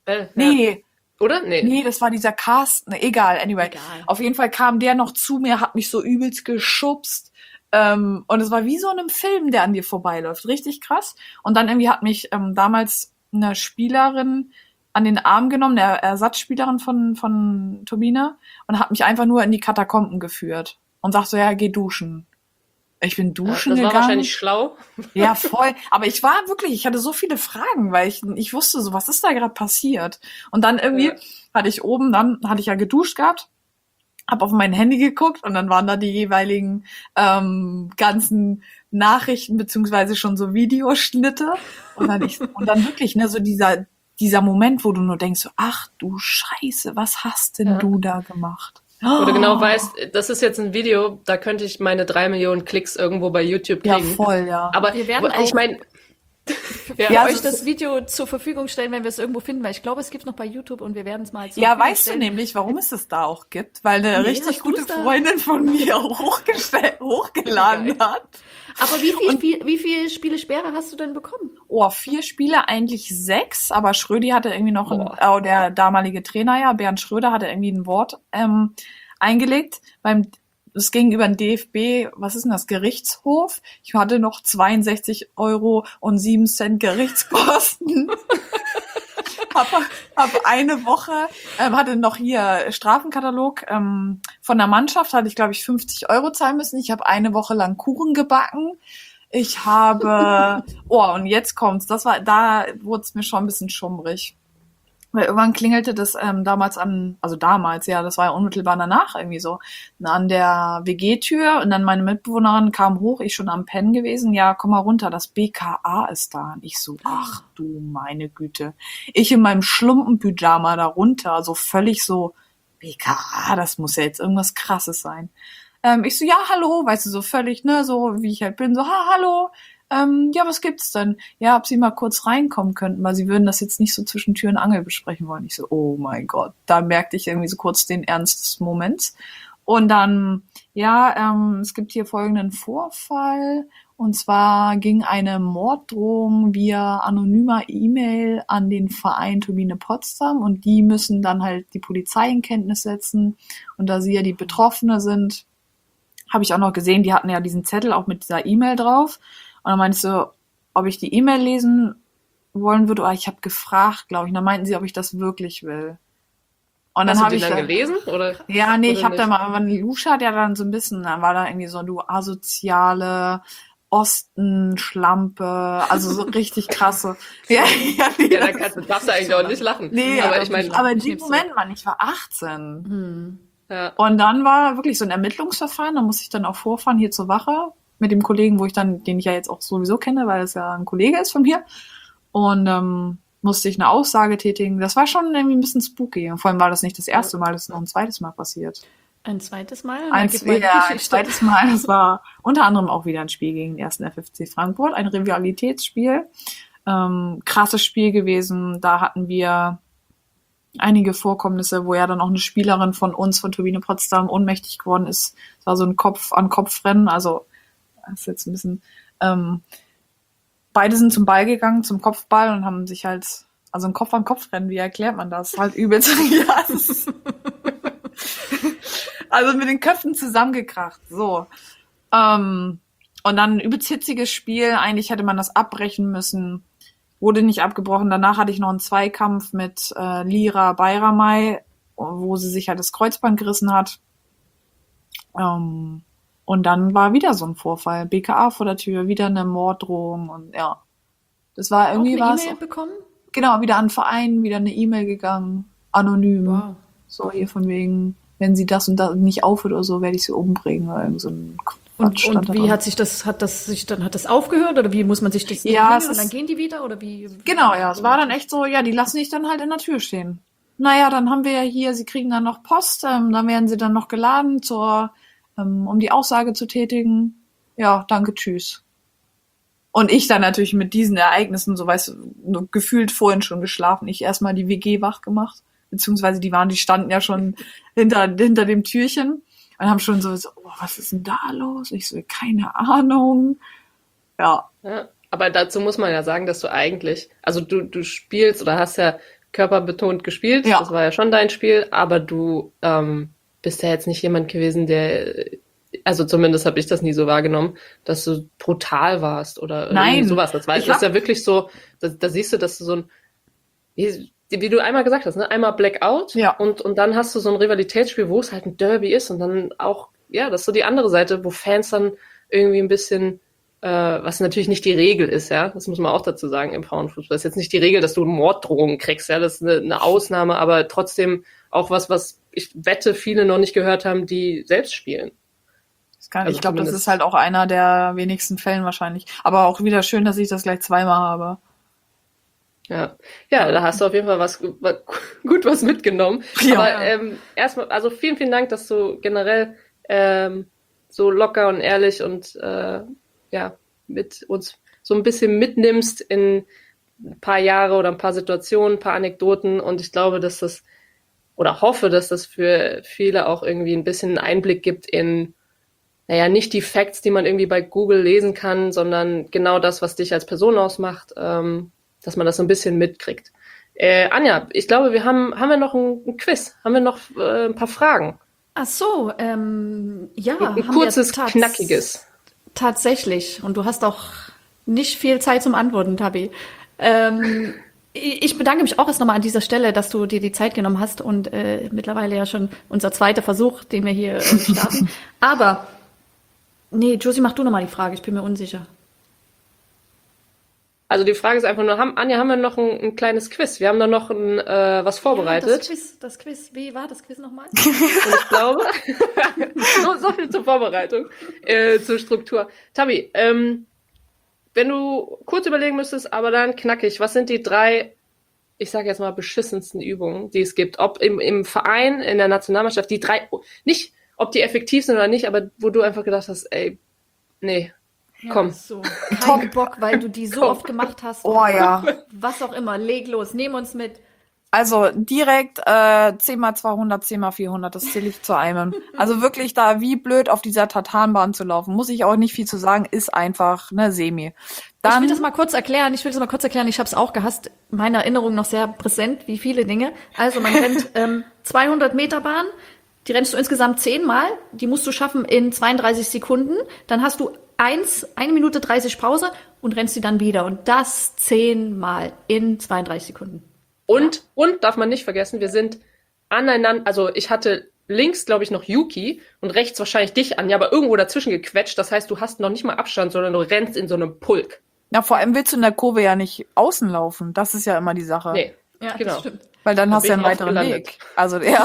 Bell, ja. Nee, Oder? Nee. nee, das war dieser Carsten. Egal, anyway. Egal. Auf jeden Fall kam der noch zu mir, hat mich so übelst geschubst. Ähm, und es war wie so in einem Film, der an dir vorbeiläuft. Richtig krass. Und dann irgendwie hat mich ähm, damals eine Spielerin an den Arm genommen, eine Ersatzspielerin von, von Turbine, und hat mich einfach nur in die Katakomben geführt. Und sagt so, ja, geh duschen. Ich bin duschen das war gegangen. wahrscheinlich schlau. Ja, voll. Aber ich war wirklich, ich hatte so viele Fragen, weil ich, ich wusste so, was ist da gerade passiert? Und dann irgendwie Ja. hatte ich oben, dann hatte ich ja geduscht gehabt, habe auf mein Handy geguckt und dann waren da die jeweiligen ähm, ganzen Nachrichten beziehungsweise schon so Videoschnitte. Und dann ich, und dann wirklich, ne, so dieser, dieser Moment, wo du nur denkst, so, ach du Scheiße, was hast denn Ja. du da gemacht? Wo du Oh. genau weißt, das ist jetzt ein Video, da könnte ich meine drei Millionen Klicks irgendwo bei YouTube Ja, kriegen. voll, ja. Aber Wir werden ich auch- meine, Wir Ja, euch es das Video zur Verfügung stellen, wenn wir es irgendwo finden, weil ich glaube, es gibt noch bei YouTube und wir werden es mal zur Ja, Verfügung weißt du stellen. nämlich, warum es das da auch gibt? Weil eine Nee, richtig hast gute du's da? Freundin von mir hochgestellt, hochgeladen Geil. hat. Aber wie viel, Spiel, wie viel Spielesperre hast du denn bekommen? Oh, vier Spiele, eigentlich sechs, aber Schrödi hatte irgendwie noch ein, Boah. oh, der damalige Trainer, ja, Bernd Schröder hatte irgendwie ein Wort ähm, eingelegt. Beim, es ging über den D F B, was ist denn das, Gerichtshof. Ich hatte noch zweiundsechzig Euro und sieben Cent Gerichtskosten. hab, hab eine Woche, ähm, hatte noch hier Strafenkatalog ähm, von der Mannschaft, hatte ich, glaube ich, fünfzig Euro zahlen müssen. Ich habe eine Woche lang Kuchen gebacken. Ich habe, oh, und jetzt kommt's, das war, da wurde es mir schon ein bisschen schummrig. Weil irgendwann klingelte das ähm, damals an, also damals, ja, das war ja unmittelbar danach irgendwie so, an der W G-Tür, und dann meine Mitbewohnerin kam hoch, ich schon am Pennen gewesen, ja, komm mal runter, das B K A ist da. Und ich so, ach du meine Güte. Ich in meinem Schlumpenpyjama da runter, so völlig so, B K A, das muss ja jetzt irgendwas Krasses sein. Ähm, ich so, ja, hallo, weißt du, so völlig, ne, so wie ich halt bin, so, ha, hallo, ähm, ja, was gibt's denn? Ja, ob sie mal kurz reinkommen könnten, weil sie würden das jetzt nicht so zwischen Tür und Angel besprechen wollen. Ich so, oh mein Gott, da merkte ich irgendwie so kurz den Ernst des Moments. Und dann, ja, ähm, es gibt hier folgenden Vorfall. Und zwar ging eine Morddrohung via anonymer E-Mail an den Verein Turbine Potsdam, und die müssen dann halt die Polizei in Kenntnis setzen. Und da sie ja die Betroffene sind, habe ich auch noch gesehen, die hatten ja diesen Zettel auch mit dieser E-Mail drauf. Und dann meinte ich so, ob ich die E-Mail lesen wollen würde. Oder ich habe gefragt, glaube ich. Und dann meinten sie, ob ich das wirklich will. Und dann hast du habe die ich dann da- gelesen? Oder? Ja, nee, Oder ich habe da nicht? mal, aber Lusha hat ja dann so ein bisschen, dann war da irgendwie so, du asoziale Osten-Schlampe, also so richtig krasse. Ja, ja, nee, Ja, da das- kannst, du- darfst du eigentlich auch nicht lachen. Nee, aber aber ich meine, aber in Ich dem nehm's Moment, Mann, ich war achtzehn. Hm. ja. Und dann war wirklich so ein Ermittlungsverfahren, da musste ich dann auch vorfahren hier zur Wache mit dem Kollegen, wo ich dann, den ich ja jetzt auch sowieso kenne, weil es ja ein Kollege ist von mir. Und ähm, musste ich eine Aussage tätigen. Das war schon irgendwie ein bisschen spooky. Und vor allem war das nicht das erste Mal, das ist noch ein zweites Mal passiert. Ein zweites Mal? Ein, Gib mal die ja, ein Geschichte. zweites Mal, das war unter anderem auch wieder ein Spiel gegen den ersten F F C Frankfurt, ein Rivalitätsspiel. Ähm, krasses Spiel gewesen. Da hatten wir einige Vorkommnisse, wo ja dann auch eine Spielerin von uns, von Turbine Potsdam, ohnmächtig geworden ist. Es war so ein Kopf-an-Kopf-Rennen, also das ist jetzt ein bisschen, ähm, beide sind zum Ball gegangen, zum Kopfball, und haben sich halt, also ein Kopf-an-Kopf-Rennen, wie erklärt man das? Halt übelst, ja, das ist, also mit den Köpfen zusammengekracht, so. Ähm, und dann ein übelst hitziges Spiel, eigentlich hätte man das abbrechen müssen, wurde nicht abgebrochen. Danach hatte ich noch einen Zweikampf mit äh, Lira Bayramay, wo sie sich halt das Kreuzband gerissen hat. Ähm, und dann war wieder so ein Vorfall. B K A vor der Tür, wieder eine Morddrohung, und ja. Das war Auch irgendwie eine was. E-Mail bekommen? Genau, wieder an den Verein, wieder eine E-Mail gegangen, anonym. Wow. So hier von wegen, wenn sie das und das nicht aufhört oder so, werde ich sie umbringen oder irgend so ein Und, Quatsch stand und da wie drin. hat sich das, hat das sich dann, hat das aufgehört oder wie muss man sich das Ja, bringen es und dann ist- gehen die wieder oder wie? Genau, ja, es war dann echt so, ja, die lassen dich dann halt in der Tür stehen. Naja, dann haben wir ja hier, sie kriegen dann noch Post, ähm, dann werden sie dann noch geladen, zur, ähm, um die Aussage zu tätigen. Ja, danke, tschüss. Und ich dann natürlich mit diesen Ereignissen, so weißt du, nur gefühlt vorhin schon geschlafen. Ich erstmal die W G wach gemacht, beziehungsweise die waren, die standen ja schon hinter, hinter dem Türchen und haben schon so, so oh, was ist denn da los? Ich so, keine Ahnung. Ja, Ja, aber dazu muss man ja sagen, dass du eigentlich, also du, du spielst oder hast ja körperbetont gespielt. Ja. Das war ja schon dein Spiel, aber du ähm, bist ja jetzt nicht jemand gewesen, der, also zumindest habe ich das nie so wahrgenommen, dass du brutal warst oder irgendwie Nein. sowas. Das war Ich das ist hab- ja wirklich so, da, da siehst du, dass du so ein, wie, wie du einmal gesagt hast, ne? Einmal Blackout Ja. und, und dann hast du so ein Rivalitätsspiel, wo es halt ein Derby ist und dann auch, ja, das ist so die andere Seite, wo Fans dann irgendwie ein bisschen äh, was natürlich nicht die Regel ist, ja, das muss man auch dazu sagen im Frauenfußball. Das ist jetzt nicht die Regel, dass du Morddrohungen kriegst, ja, das ist eine, eine Ausnahme, aber trotzdem auch was, was ich wette, viele noch nicht gehört haben, die selbst spielen. Das kann, Also ich glaube, das zumindest- ist halt auch einer der wenigsten Fällen wahrscheinlich. Aber auch wieder schön, dass ich das gleich zweimal habe. Ja, ja, da hast du auf jeden Fall was, was gut was mitgenommen. Ja. Aber ähm, erstmal, also vielen, vielen Dank, dass du generell ähm, so locker und ehrlich und äh, ja mit uns so ein bisschen mitnimmst in ein paar Jahre oder ein paar Situationen, ein paar Anekdoten. Und ich glaube, dass das oder hoffe, dass das für viele auch irgendwie ein bisschen einen Einblick gibt in, naja, nicht die Facts, die man irgendwie bei Google lesen kann, sondern genau das, was dich als Person ausmacht. Ähm, dass man das so ein bisschen mitkriegt. Äh, Anja, ich glaube, wir haben, haben wir noch ein, ein Quiz? Haben wir noch äh, ein paar Fragen? Ach so, ähm, ja. Ein, ein haben kurzes, wir tats- knackiges. Tatsächlich. Und du hast auch nicht viel Zeit zum Antworten, Tabi. Ähm, ich ich bedanke mich auch erst nochmal an dieser Stelle, dass du dir die Zeit genommen hast und äh, mittlerweile ja schon unser zweiter Versuch, den wir hier äh, starten. Aber, nee, Josie, mach du nochmal die Frage, ich bin mir unsicher. Also die Frage ist einfach nur, haben, Anja, haben wir noch ein, ein kleines Quiz? Wir haben da noch ein, äh, was vorbereitet. Ja, das Quiz, das Quiz, wie war das Quiz nochmal? Und ich glaube, so, so viel zur Vorbereitung, äh, zur Struktur. Tabi, ähm, wenn du kurz überlegen müsstest, aber dann knackig, was sind die drei, ich sage jetzt mal, beschissensten Übungen, die es gibt? Ob im, im Verein, in der Nationalmannschaft, die drei, nicht, ob die effektiv sind oder nicht, aber wo du einfach gedacht hast, ey, nee, komm. Ja, so. Kein Bock, weil du die so Komm. oft gemacht hast. Oh ja. Was auch immer, leg los, nehm uns mit. Also direkt äh, zehn mal zweihundert, zehn mal vierhundert, das zähle ich zu einem. Also wirklich da wie blöd auf dieser Tartanbahn zu laufen, muss ich auch nicht viel zu sagen, ist einfach ne Semi. Ich Dann will das mal kurz erklären, ich will das mal kurz erklären, ich habe es auch gehasst, meine Erinnerung noch sehr präsent, wie viele Dinge. Also man rennt ähm, zweihundert Meter Bahn, die rennst du insgesamt zehnmal, die musst du schaffen in zweiunddreißig Sekunden, dann hast du eins, eine Minute dreißig Pause und rennst die dann wieder und das zehnmal in zweiunddreißig Sekunden. Und, und darf man nicht vergessen, wir sind aneinander, also ich hatte links, glaube ich, noch Yuki und rechts wahrscheinlich dich, Anja, aber irgendwo dazwischen gequetscht. Das heißt, du hast noch nicht mal Abstand, sondern du rennst in so einem Pulk. ja, vor allem willst du in der Kurve ja nicht außen laufen, das ist ja immer die Sache. Nee, Ja, genau. das stimmt. Weil dann Da hast du bin ja einen ich oft weiteren gelandet. Weg. Also ja.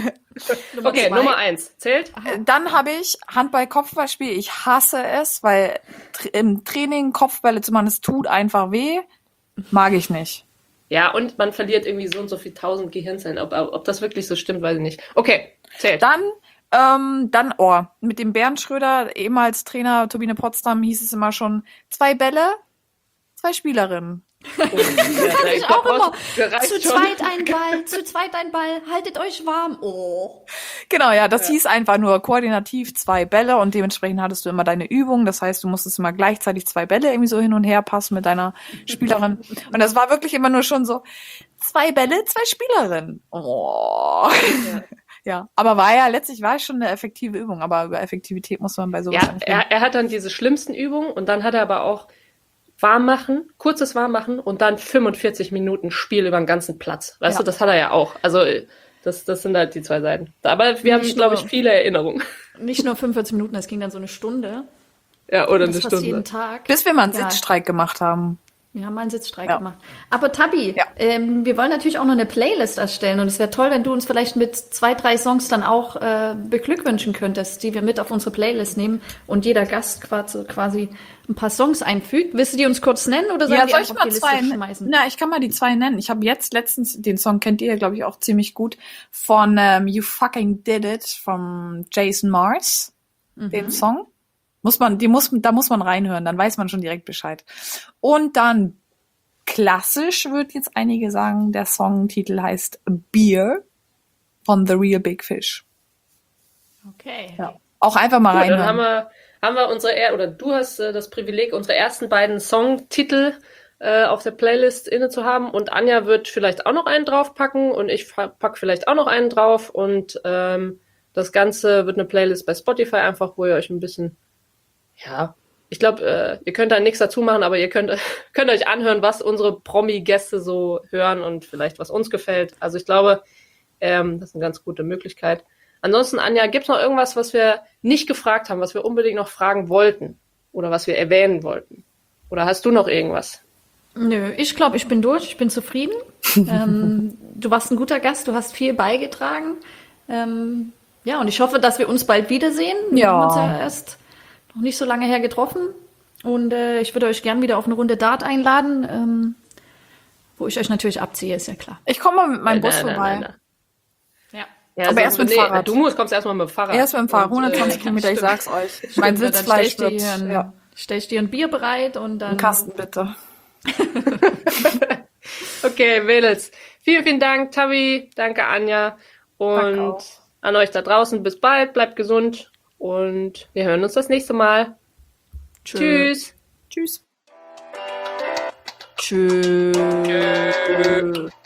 Nummer Okay, zwei. Nummer eins. Zählt? Dann habe ich Handball-Kopfballspiel. Ich hasse es, weil tr- im Training Kopfbälle zu machen, es tut einfach weh. Mag ich nicht. Ja, und man verliert irgendwie so und so viel tausend Gehirnzellen. Ob, ob das wirklich so stimmt, weiß ich nicht. Okay, zählt. Dann, ähm, dann, oh, mit dem Bernd Schröder, ehemals Trainer Turbine Potsdam, hieß es immer schon, zwei Bälle, zwei Spielerinnen. Ja, da- Ich da auch immer. brauchst- da reicht Zu schon. zweit ein Ball, zu zweit ein Ball, haltet euch warm. Oh. Genau, ja, das hieß einfach nur koordinativ zwei Bälle und dementsprechend hattest du immer deine Übung. Das heißt, du musstest immer gleichzeitig zwei Bälle irgendwie so hin und her passen mit deiner Spielerin. Und das war wirklich immer nur schon so, zwei Bälle, zwei Spielerinnen. Oh. Ja. Ja, aber war ja, letztlich war es schon eine effektive Übung, aber über Effektivität muss man bei sowas Ja, nicht reden. er, er hat dann diese schlimmsten Übungen und dann hat er aber auch warm machen, kurzes warm machen und dann fünfundvierzig Minuten Spiel über den ganzen Platz. Weißt Ja. du, das hat er ja auch. Also das, das sind halt die zwei Seiten. Aber wir haben, Nicht glaube ich, nur- viele Erinnerungen. Nicht nur fünfundvierzig Minuten, es ging dann so eine Stunde. Ja, oder Das eine fast jeden Stunde. Tag. Bis wir mal einen Ja. Sitzstreik gemacht haben. Wir haben mal einen Sitzstreik Ja. gemacht. Aber Tabi, Ja. ähm, wir wollen natürlich auch noch eine Playlist erstellen und es wäre toll, wenn du uns vielleicht mit zwei, drei Songs dann auch äh, beglückwünschen könntest, die wir mit auf unsere Playlist nehmen und jeder Gast quasi, quasi ein paar Songs einfügt. Willst du die uns kurz nennen oder sollen Ja, die soll ich einfach mal auf die zwei Liste nennen? schmeißen? Na, ich kann mal die zwei nennen. Ich habe jetzt letztens, den Song kennt ihr ja, glaube ich, auch ziemlich gut, von ähm, You Fucking Did It von Jason Mars, den Song. Muss man, die muss, da muss man reinhören, dann weiß man schon direkt Bescheid. Und dann klassisch, wird jetzt einige sagen, der Songtitel heißt Beer von The Real Big Fish. Okay. Ja. Auch einfach mal Gut, dann reinhören. haben wir, haben wir unsere, er oder du hast äh, das Privileg, unsere ersten beiden Songtitel äh, auf der Playlist inne zu haben. Und Anja wird vielleicht auch noch einen draufpacken und ich pack vielleicht auch noch einen drauf. Und ähm, das Ganze wird eine Playlist bei Spotify einfach, wo ihr euch ein bisschen, ja, ich glaube, äh, ihr könnt da nichts dazu machen, aber ihr könnt, könnt euch anhören, was unsere Promi-Gäste so hören und vielleicht was uns gefällt. Also ich glaube, ähm, das ist eine ganz gute Möglichkeit. Ansonsten, Anja, gibt's noch irgendwas, was wir nicht gefragt haben, was wir unbedingt noch fragen wollten oder was wir erwähnen wollten? Oder hast du noch irgendwas? Nö, ich glaube, ich bin durch, ich bin zufrieden. ähm, du warst ein guter Gast, du hast viel beigetragen. Ähm, ja, und ich hoffe, dass wir uns bald wiedersehen. Wir Ja. haben uns ja erst noch nicht so lange her getroffen. Und äh, ich würde euch gern wieder auf eine Runde Dart einladen, ähm, wo ich euch natürlich abziehe, ist ja klar. Ich komme mal mit meinem Nein, Bus nein, nein, vorbei. nein, nein. Ja. Ja, Aber erst mit nee, Fahrrad. Du musst, kommst erstmal mit dem Fahrrad. Erst mit dem Fahrrad, Und, hundertzwanzig äh, Kilometer, ich stimmt. sag's euch. Mein Ja, dann Sitzfleisch stell wird, ich dir, ein, ja, stell ich dir ein Bier bereit und dann. einen Kasten bitte. Okay, Mädels. Vielen, vielen Dank, Tavi. Danke, Anja. Danke Und auch. an euch da draußen. Bis bald. Bleibt gesund. Und wir hören uns das nächste Mal. Tschüss. Tschüss. Tschüss. Tschüss.